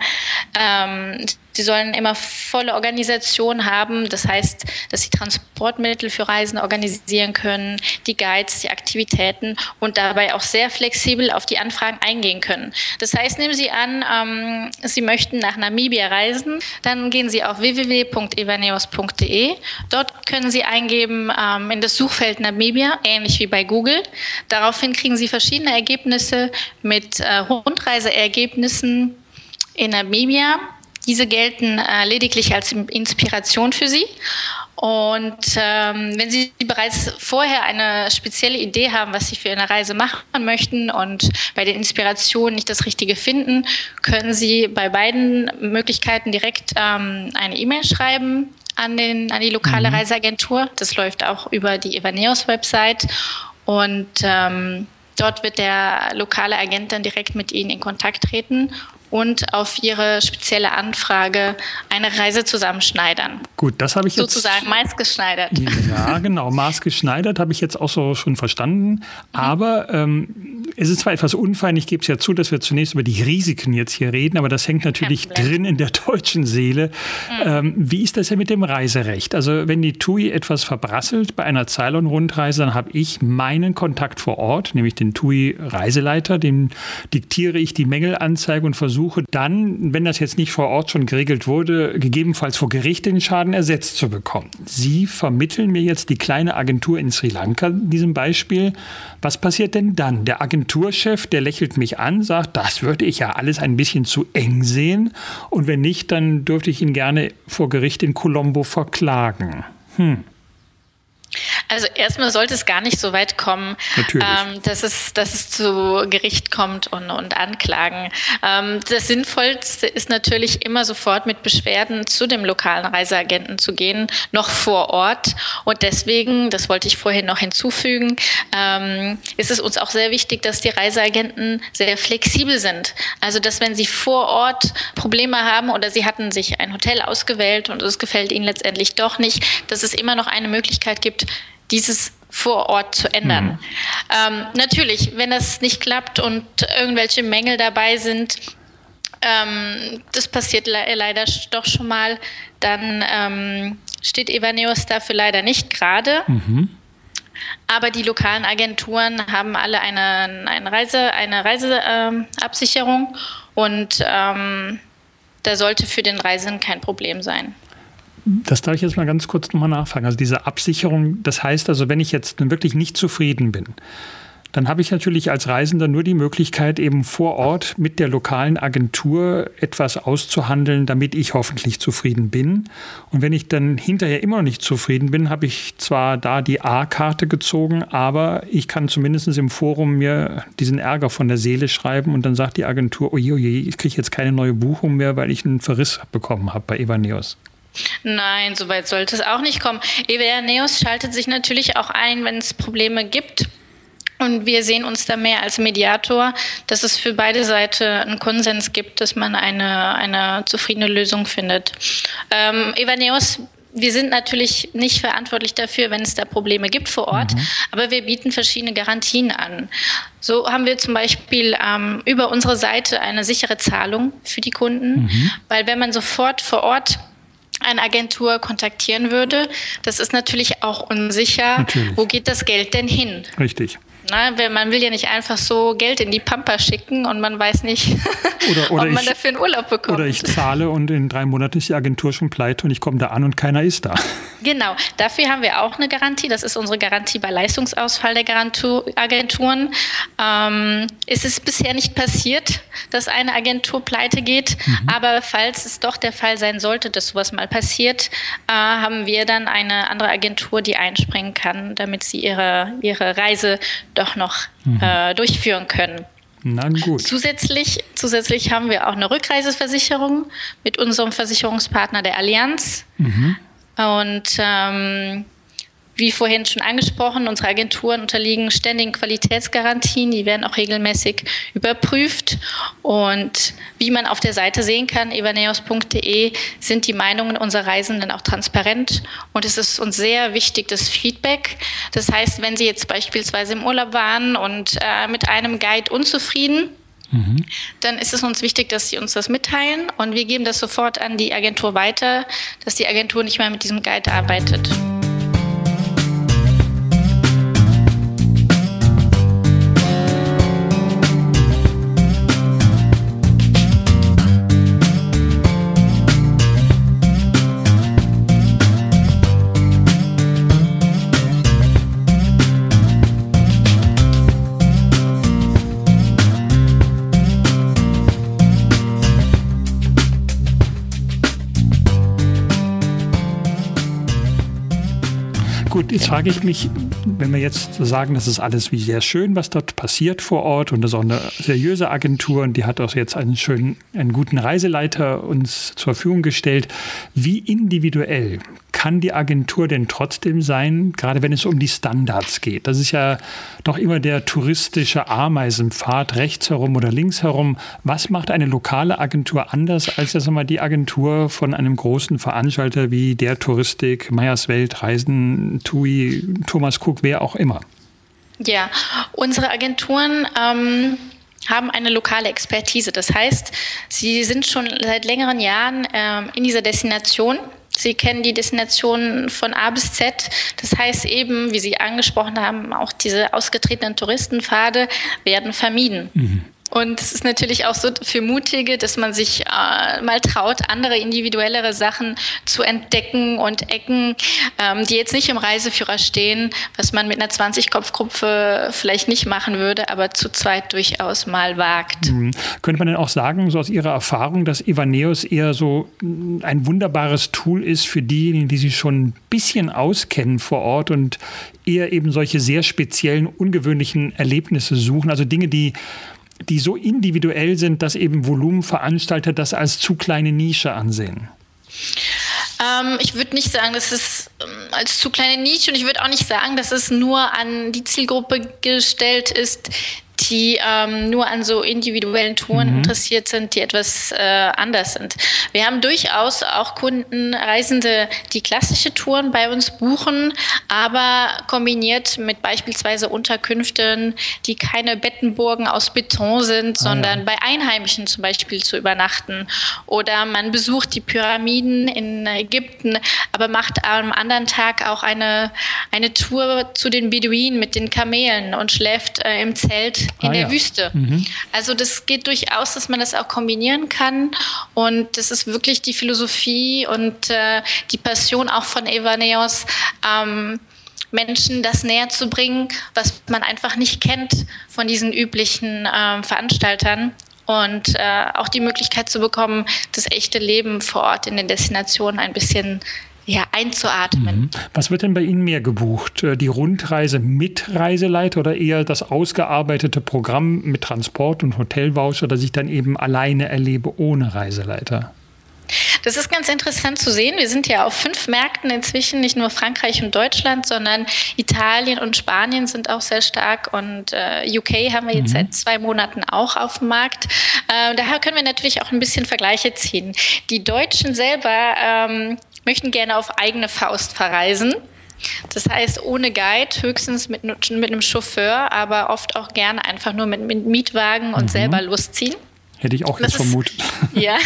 Sie sollen immer volle Organisation haben. Das heißt, dass sie Transportmittel für Reisen organisieren können, die Guides, die Aktivitäten und dabei auch sehr flexibel auf die Anfragen eingehen können. Das heißt, nehmen Sie an, Sie möchten nach Namibia reisen, dann gehen Sie auf www.evaneos.de. Dort können Sie eingeben in das Suchfeld Namibia, ähnlich wie bei Google. Daraufhin kriegen Sie verschiedene Ergebnisse mit Rundreiseergebnissen in Namibia. Diese gelten lediglich als Inspiration für Sie. Und wenn Sie bereits vorher eine spezielle Idee haben, was Sie für eine Reise machen möchten und bei den Inspirationen nicht das Richtige finden, können Sie bei beiden Möglichkeiten direkt eine E-Mail schreiben an die lokale Reiseagentur. Das läuft auch über die Evaneos-Website. Und dort wird der lokale Agent dann direkt mit Ihnen in Kontakt treten und auf Ihre spezielle Anfrage eine Reise zusammenschneidern. Gut, das habe ich jetzt... Sozusagen maßgeschneidert. Ja, genau, maßgeschneidert habe ich jetzt auch so schon verstanden. Aber es ist zwar etwas unfein, ich gebe es ja zu, dass wir zunächst über die Risiken jetzt hier reden, aber das hängt natürlich drin in der deutschen Seele. Wie ist das denn mit dem Reiserecht? Also wenn die TUI etwas verbrasselt bei einer Ceylon-Rundreise, dann habe ich meinen Kontakt vor Ort, nämlich den TUI-Reiseleiter, dem diktiere ich die Mängelanzeige und versuche dann, wenn das jetzt nicht vor Ort schon geregelt wurde, gegebenenfalls vor Gericht den Schaden ersetzt zu bekommen. Sie vermitteln mir jetzt die kleine Agentur in Sri Lanka in diesem Beispiel. Was passiert denn dann? Der Agenturchef, der lächelt mich an, sagt, das würde ich ja alles ein bisschen zu eng sehen. Und wenn nicht, dann dürfte ich ihn gerne vor Gericht in Colombo verklagen. Also erstmal sollte es gar nicht so weit kommen, dass es zu Gericht kommt und Anklagen. Das Sinnvollste ist natürlich immer sofort mit Beschwerden zu dem lokalen Reiseagenten zu gehen, noch vor Ort. Und deswegen, das wollte ich vorhin noch hinzufügen, ist es uns auch sehr wichtig, dass die Reiseagenten sehr flexibel sind. Also dass wenn sie vor Ort Probleme haben oder sie hatten sich ein Hotel ausgewählt und es gefällt ihnen letztendlich doch nicht, dass es immer noch eine Möglichkeit gibt, dieses vor Ort zu ändern. Natürlich, wenn das nicht klappt und irgendwelche Mängel dabei sind, das passiert leider doch schon mal, dann steht Evaneos dafür leider nicht gerade. Aber die lokalen Agenturen haben alle eine Reiseabsicherung und da sollte für den Reisenden kein Problem sein. Das darf ich jetzt mal ganz kurz nochmal nachfragen. Also diese Absicherung, das heißt also, wenn ich jetzt wirklich nicht zufrieden bin, dann habe ich natürlich als Reisender nur die Möglichkeit, eben vor Ort mit der lokalen Agentur etwas auszuhandeln, damit ich hoffentlich zufrieden bin. Und wenn ich dann hinterher immer noch nicht zufrieden bin, habe ich zwar da die A-Karte gezogen, aber ich kann zumindest im Forum mir diesen Ärger von der Seele schreiben und dann sagt die Agentur, oje, ich kriege jetzt keine neue Buchung mehr, weil ich einen Verriss bekommen habe bei Evaneos. Nein, so weit sollte es auch nicht kommen. Evaneos schaltet sich natürlich auch ein, wenn es Probleme gibt. Und wir sehen uns da mehr als Mediator, dass es für beide Seiten einen Konsens gibt, dass man eine zufriedene Lösung findet. Evaneos, wir sind natürlich nicht verantwortlich dafür, wenn es da Probleme gibt vor Ort, aber wir bieten verschiedene Garantien an. So haben wir zum Beispiel über unsere Seite eine sichere Zahlung für die Kunden, weil wenn man sofort vor Ort eine Agentur kontaktieren würde, das ist natürlich auch unsicher. Natürlich. Wo geht das Geld denn hin? Richtig. Na, man will ja nicht einfach so Geld in die Pampa schicken und man weiß nicht, ob man dafür einen Urlaub bekommt. Oder ich zahle und in 3 Monaten ist die Agentur schon pleite und ich komme da an und keiner ist da. Genau, dafür haben wir auch eine Garantie. Das ist unsere Garantie bei Leistungsausfall der Agenturen. Es ist bisher nicht passiert, dass eine Agentur pleite geht, aber falls es doch der Fall sein sollte, dass sowas mal passiert, haben wir dann eine andere Agentur, die einspringen kann, damit sie ihre Reise doch noch durchführen können. Na gut. Zusätzlich haben wir auch eine Rückreiseversicherung mit unserem Versicherungspartner der Allianz. Und wie vorhin schon angesprochen, unsere Agenturen unterliegen ständigen Qualitätsgarantien, die werden auch regelmäßig überprüft. Und wie man auf der Seite sehen kann, evaneos.de, sind die Meinungen unserer Reisenden auch transparent. Und es ist uns sehr wichtig, das Feedback. Das heißt, wenn Sie jetzt beispielsweise im Urlaub waren und mit einem Guide unzufrieden, dann ist es uns wichtig, dass Sie uns das mitteilen. Und wir geben das sofort an die Agentur weiter, dass die Agentur nicht mehr mit diesem Guide arbeitet. Gut, jetzt frage ich mich, wenn wir jetzt sagen, das ist alles wie sehr schön, was dort passiert vor Ort und das ist auch eine seriöse Agentur und die hat auch jetzt einen guten Reiseleiter uns zur Verfügung gestellt. Wie individuell kann die Agentur denn trotzdem sein, gerade wenn es um die Standards geht? Das ist ja doch immer der touristische Ameisenpfad, rechts herum oder links herum. Was macht eine lokale Agentur anders als die Agentur von einem großen Veranstalter wie der Touristik, Meyerswelt, Reisen, TUI, Thomas Cook, wer auch immer? Ja, unsere Agenturen haben eine lokale Expertise. Das heißt, sie sind schon seit längeren Jahren in dieser Destination. Sie kennen die Destination von A bis Z. Das heißt eben, wie Sie angesprochen haben, auch diese ausgetretenen Touristenpfade werden vermieden. Und es ist natürlich auch so für Mutige, dass man sich mal traut, andere individuellere Sachen zu entdecken und Ecken, die jetzt nicht im Reiseführer stehen, was man mit einer 20-Kopf-Gruppe vielleicht nicht machen würde, aber zu zweit durchaus mal wagt. Könnte man denn auch sagen, so aus Ihrer Erfahrung, dass Evaneos eher so ein wunderbares Tool ist für diejenigen, die sich schon ein bisschen auskennen vor Ort und eher eben solche sehr speziellen, ungewöhnlichen Erlebnisse suchen, also Dinge, die so individuell sind, dass eben Volumenveranstalter das als zu kleine Nische ansehen? Ich würde nicht sagen, dass es als zu kleine Nische und ich würde auch nicht sagen, dass es nur an die Zielgruppe gestellt ist, die nur an so individuellen Touren interessiert sind, die etwas anders sind. Wir haben durchaus auch Kunden, Reisende, die klassische Touren bei uns buchen, aber kombiniert mit beispielsweise Unterkünften, die keine Bettenburgen aus Beton sind, sondern bei Einheimischen zum Beispiel zu übernachten. Oder man besucht die Pyramiden in Ägypten, aber macht am anderen Tag auch eine Tour zu den Beduinen mit den Kamelen und schläft im Zelt in der Wüste. Also das geht durchaus, dass man das auch kombinieren kann, und das ist wirklich die Philosophie und die Passion auch von Evaneos, Menschen das näher zu bringen, was man einfach nicht kennt von diesen üblichen Veranstaltern. Und auch die Möglichkeit zu bekommen, das echte Leben vor Ort in den Destinationen ein bisschen einzuatmen. Was wird denn bei Ihnen mehr gebucht? Die Rundreise mit Reiseleiter oder eher das ausgearbeitete Programm mit Transport und Hotelvoucher, das ich dann eben alleine erlebe ohne Reiseleiter? Das ist ganz interessant zu sehen. Wir sind ja auf 5 Märkten inzwischen, nicht nur Frankreich und Deutschland, sondern Italien und Spanien sind auch sehr stark, und UK haben wir jetzt seit 2 Monaten auch auf dem Markt. Daher können wir natürlich auch ein bisschen Vergleiche ziehen. Die Deutschen selber möchten gerne auf eigene Faust verreisen. Das heißt, ohne Guide, höchstens mit einem Chauffeur, aber oft auch gerne einfach nur mit Mietwagen und selber losziehen. Hätte ich auch jetzt vermutet. Ja,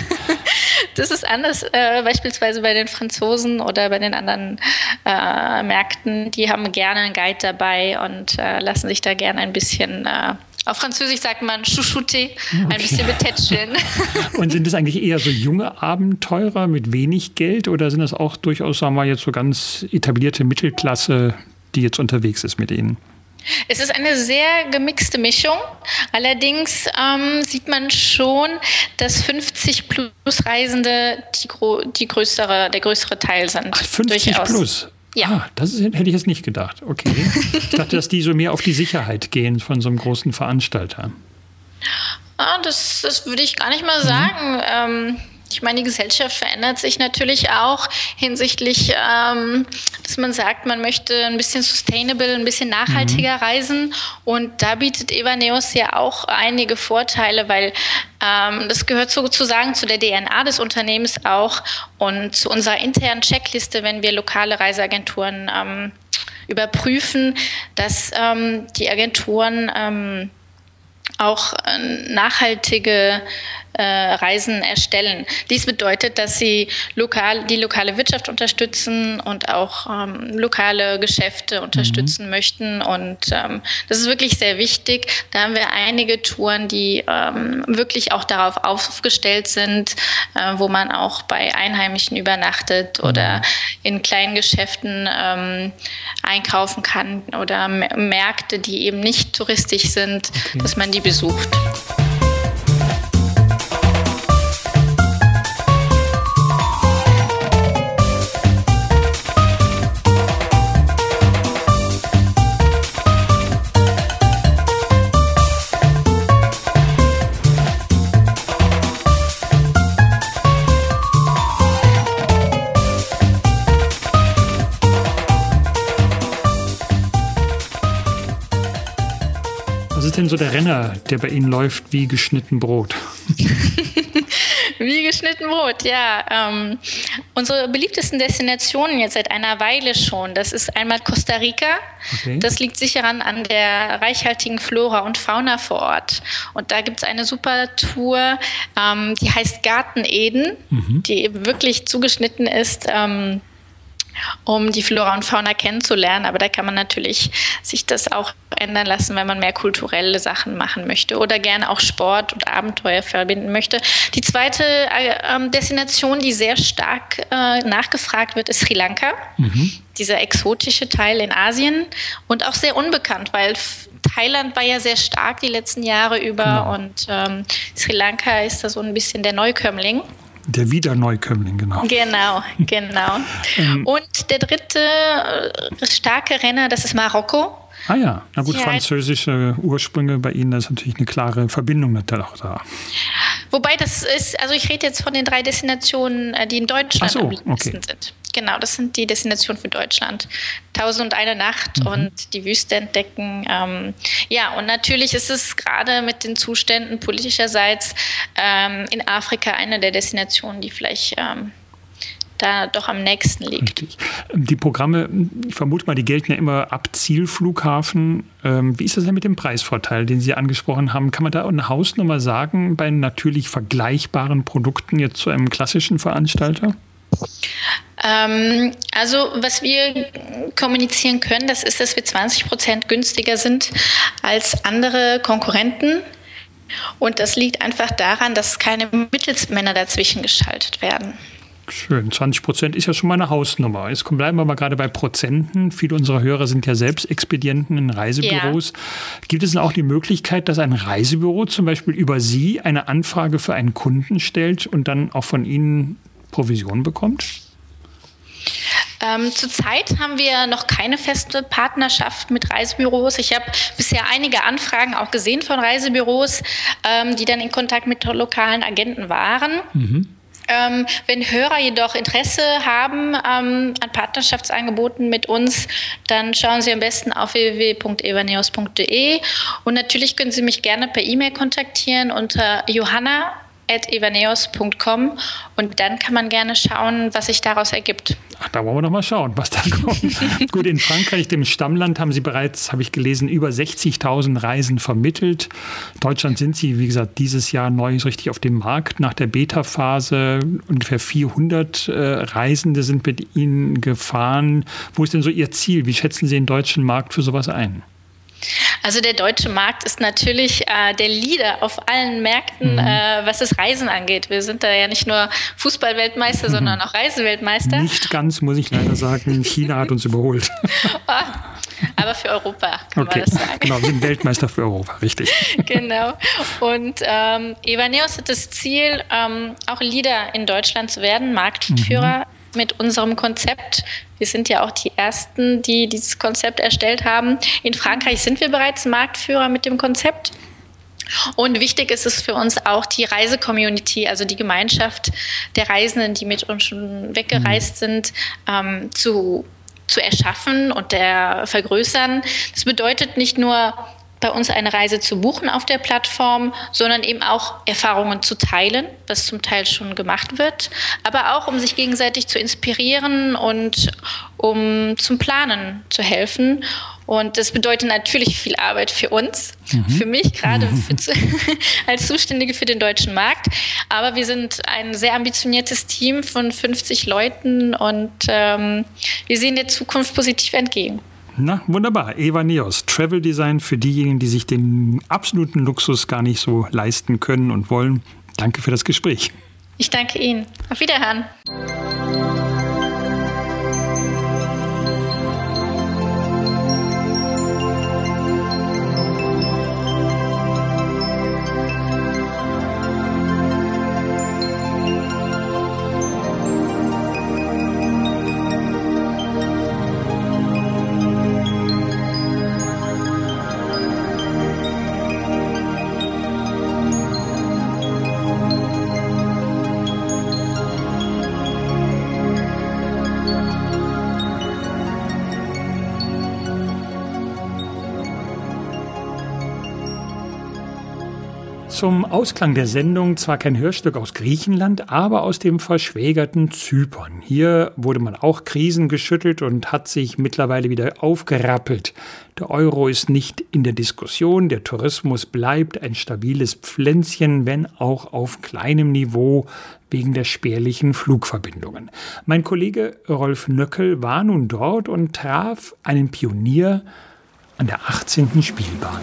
das ist anders, beispielsweise bei den Franzosen oder bei den anderen Märkten. Die haben gerne einen Guide dabei und lassen sich da gerne ein bisschen... Auf Französisch sagt man chouchouter, ein bisschen betätscheln. Und sind das eigentlich eher so junge Abenteurer mit wenig Geld, oder sind das auch durchaus, sagen wir jetzt, so ganz etablierte Mittelklasse, die jetzt unterwegs ist mit Ihnen? Es ist eine sehr gemixte Mischung. Allerdings sieht man schon, dass 50-plus-Reisende der größere Teil sind. Ach, 50 durchaus. Plus? Ja. Das hätte ich jetzt nicht gedacht. Okay. Ich dachte, dass die so mehr auf die Sicherheit gehen von so einem großen Veranstalter. Das würde ich gar nicht mal sagen. Ich meine, die Gesellschaft verändert sich natürlich auch hinsichtlich, dass man sagt, man möchte ein bisschen sustainable, ein bisschen nachhaltiger reisen. Und da bietet Evaneos ja auch einige Vorteile, weil das gehört sozusagen zu der DNA des Unternehmens auch und zu unserer internen Checkliste, wenn wir lokale Reiseagenturen überprüfen, dass die Agenturen auch nachhaltige Reisen erstellen. Dies bedeutet, dass sie die lokale Wirtschaft unterstützen und auch lokale Geschäfte unterstützen möchten. Und das ist wirklich sehr wichtig. Da haben wir einige Touren, die wirklich auch darauf aufgestellt sind, wo man auch bei Einheimischen übernachtet oder in kleinen Geschäften einkaufen kann oder Märkte, die eben nicht touristisch sind, dass man die besucht. Was ist denn so der Renner, der bei Ihnen läuft wie geschnitten Brot? Wie geschnitten Brot, ja. Unsere beliebtesten Destinationen jetzt seit einer Weile schon, das ist einmal Costa Rica. Okay. Das liegt sicher an der reichhaltigen Flora und Fauna vor Ort. Und da gibt es eine super Tour, die heißt Garten Eden, die wirklich zugeschnitten ist, um die Flora und Fauna kennenzulernen. Aber da kann man natürlich sich das auch ändern lassen, wenn man mehr kulturelle Sachen machen möchte oder gerne auch Sport und Abenteuer verbinden möchte. Die zweite Destination, die sehr stark nachgefragt wird, ist Sri Lanka. Dieser exotische Teil in Asien und auch sehr unbekannt, weil Thailand war ja sehr stark die letzten Jahre über und Sri Lanka ist da so ein bisschen der Neukömmling. Der Wiederneukömmling, genau. Genau. Und der dritte starke Renner, das ist Marokko. Ah ja, na gut, französische Ursprünge bei Ihnen, da ist natürlich eine klare Verbindung natürlich auch da. Wobei das ist, also ich rede jetzt von den 3 Destinationen, die in Deutschland am liebsten sind. genau. Das sind die Destinationen für Deutschland. 1001 Nacht und die Wüste entdecken. Und natürlich ist es gerade mit den Zuständen politischerseits in Afrika eine der Destinationen, die vielleicht da doch am nächsten liegt. Richtig. Die Programme, ich vermute mal, die gelten ja immer ab Zielflughafen. Wie ist das denn mit dem Preisvorteil, den Sie angesprochen haben? Kann man da eine Hausnummer sagen bei natürlich vergleichbaren Produkten jetzt zu einem klassischen Veranstalter? Also was wir kommunizieren können, das ist, dass wir 20% günstiger sind als andere Konkurrenten. Und das liegt einfach daran, dass keine Mittelsmänner dazwischen geschaltet werden. Schön, 20% ist ja schon mal eine Hausnummer. Jetzt bleiben wir mal gerade bei Prozenten. Viele unserer Hörer sind ja selbst Expedienten in Reisebüros. Ja. Gibt es denn auch die Möglichkeit, dass ein Reisebüro zum Beispiel über Sie eine Anfrage für einen Kunden stellt und dann auch von Ihnen Provision bekommt? Zurzeit haben wir noch keine feste Partnerschaft mit Reisebüros. Ich habe bisher einige Anfragen auch gesehen von Reisebüros, die dann in Kontakt mit lokalen Agenten waren. Wenn Hörer jedoch Interesse haben an Partnerschaftsangeboten mit uns, dann schauen Sie am besten auf www.evaneos.de und natürlich können Sie mich gerne per E-Mail kontaktieren unter johanna@evaneos.com und dann kann man gerne schauen, was sich daraus ergibt. Ach, da wollen wir doch mal schauen, was da kommt. Gut, in Frankreich, dem Stammland, haben Sie bereits, habe ich gelesen, über 60.000 Reisen vermittelt. In Deutschland sind Sie, wie gesagt, dieses Jahr neu richtig auf dem Markt. Nach der Beta-Phase ungefähr 400 Reisende sind mit Ihnen gefahren. Wo ist denn so Ihr Ziel? Wie schätzen Sie den deutschen Markt für sowas ein? Also der deutsche Markt ist natürlich der Leader auf allen Märkten, was das Reisen angeht. Wir sind da ja nicht nur Fußballweltmeister, sondern auch Reiseweltmeister. Nicht ganz, muss ich leider sagen. China hat uns überholt. Aber für Europa kann man das sagen. Genau, wir sind Weltmeister für Europa, richtig. Genau. Und Evaneos hat das Ziel, auch Leader in Deutschland zu werden, Marktführer mit unserem Konzept. Wir sind ja auch die Ersten, die dieses Konzept erstellt haben. In Frankreich sind wir bereits Marktführer mit dem Konzept. Und wichtig ist es für uns auch, die Reise-Community, also die Gemeinschaft der Reisenden, die mit uns schon weggereist sind, zu erschaffen und vergrößern. Das bedeutet nicht nur, bei uns eine Reise zu buchen auf der Plattform, sondern eben auch Erfahrungen zu teilen, was zum Teil schon gemacht wird, aber auch, um sich gegenseitig zu inspirieren und um zum Planen zu helfen. Und das bedeutet natürlich viel Arbeit für uns, für mich gerade als Zuständige für den deutschen Markt. Aber wir sind ein sehr ambitioniertes Team von 50 Leuten und wir sehen der Zukunft positiv entgegen. Na, wunderbar. Evaneos, Travel Design für diejenigen, die sich den absoluten Luxus gar nicht so leisten können und wollen. Danke für das Gespräch. Ich danke Ihnen. Auf Wiederhören. Zum Ausklang der Sendung zwar kein Hörstück aus Griechenland, aber aus dem verschwägerten Zypern. Hier wurde man auch krisengeschüttelt und hat sich mittlerweile wieder aufgerappelt. Der Euro ist nicht in der Diskussion, der Tourismus bleibt ein stabiles Pflänzchen, wenn auch auf kleinem Niveau wegen der spärlichen Flugverbindungen. Mein Kollege Rolf Nöckel war nun dort und traf einen Pionier an der 18. Spielbahn.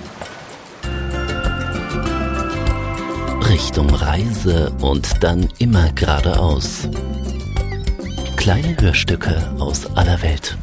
Richtung Reise und dann immer geradeaus. Kleine Hörstücke aus aller Welt.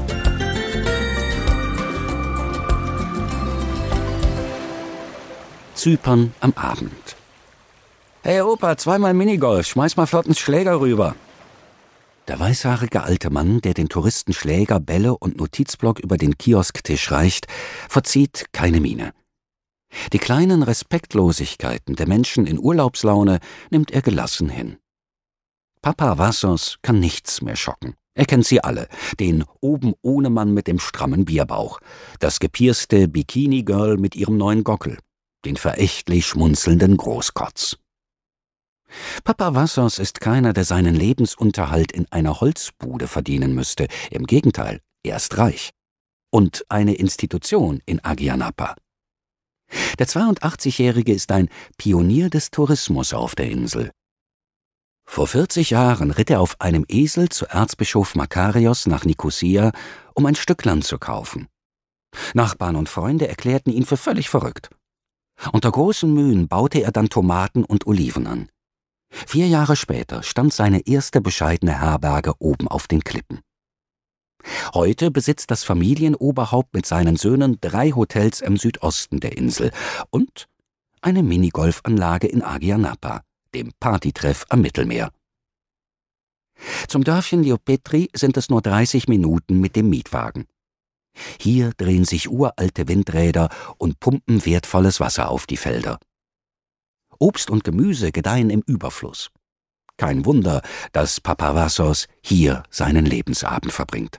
Zypern am Abend. Hey Opa, 2-mal Minigolf, schmeiß mal flott ins Schläger rüber. Der weißhaarige alte Mann, der den Touristen Schläger, Bälle und Notizblock über den Kiosktisch reicht, verzieht keine Miene. Die kleinen Respektlosigkeiten der Menschen in Urlaubslaune nimmt er gelassen hin. Papa Vassos kann nichts mehr schocken. Er kennt sie alle, den oben ohne Mann mit dem strammen Bierbauch, das gepierste Bikini-Girl mit ihrem neuen Gockel, den verächtlich schmunzelnden Großkotz. Papa Vassos ist keiner, der seinen Lebensunterhalt in einer Holzbude verdienen müsste. Im Gegenteil, er ist reich. Und eine Institution in Ayia Napa. Der 82-Jährige ist ein Pionier des Tourismus auf der Insel. Vor 40 Jahren ritt er auf einem Esel zu Erzbischof Makarios nach Nikosia, um ein Stück Land zu kaufen. Nachbarn und Freunde erklärten ihn für völlig verrückt. Unter großen Mühen baute er dann Tomaten und Oliven an. 4 Jahre später stand seine erste bescheidene Herberge oben auf den Klippen. Heute besitzt das Familienoberhaupt mit seinen Söhnen 3 Hotels im Südosten der Insel und eine Minigolfanlage in Ayia Napa, dem Partytreff am Mittelmeer. Zum Dörfchen Liopetri sind es nur 30 Minuten mit dem Mietwagen. Hier drehen sich uralte Windräder und pumpen wertvolles Wasser auf die Felder. Obst und Gemüse gedeihen im Überfluss. Kein Wunder, dass Papa Vassos hier seinen Lebensabend verbringt.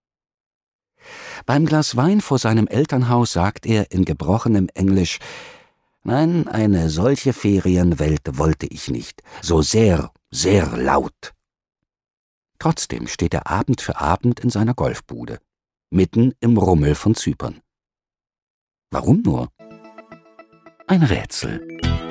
Beim Glas Wein vor seinem Elternhaus sagt er in gebrochenem Englisch: »Nein, eine solche Ferienwelt wollte ich nicht, so sehr, sehr laut.« Trotzdem steht er Abend für Abend in seiner Golfbude, mitten im Rummel von Zypern. Warum nur? Ein Rätsel.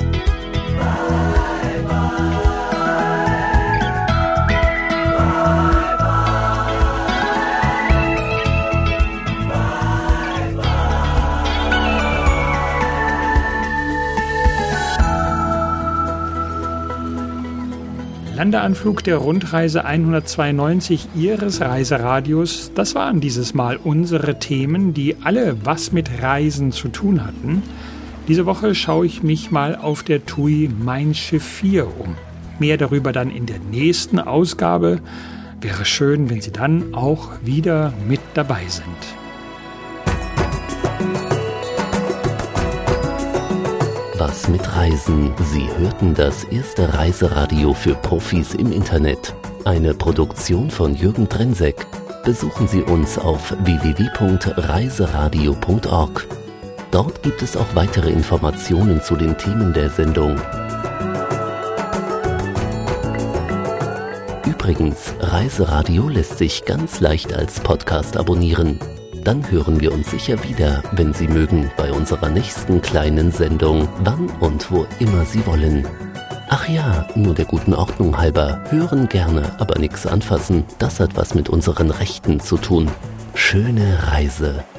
Landeanflug der Rundreise 192 Ihres Reiseradios, das waren dieses Mal unsere Themen, die alle was mit Reisen zu tun hatten. Diese Woche schaue ich mich mal auf der TUI Mein Schiff 4 um. Mehr darüber dann in der nächsten Ausgabe. Wäre schön, wenn Sie dann auch wieder mit dabei sind. Was mit Reisen? Sie hörten das erste Reiseradio für Profis im Internet. Eine Produktion von Jürgen Trensek. Besuchen Sie uns auf www.reiseradio.org. Dort gibt es auch weitere Informationen zu den Themen der Sendung. Übrigens, Reiseradio lässt sich ganz leicht als Podcast abonnieren. Dann hören wir uns sicher wieder, wenn Sie mögen, bei unserer nächsten kleinen Sendung, wann und wo immer Sie wollen. Ach ja, nur der guten Ordnung halber, hören gerne, aber nichts anfassen, das hat was mit unseren Rechten zu tun. Schöne Reise.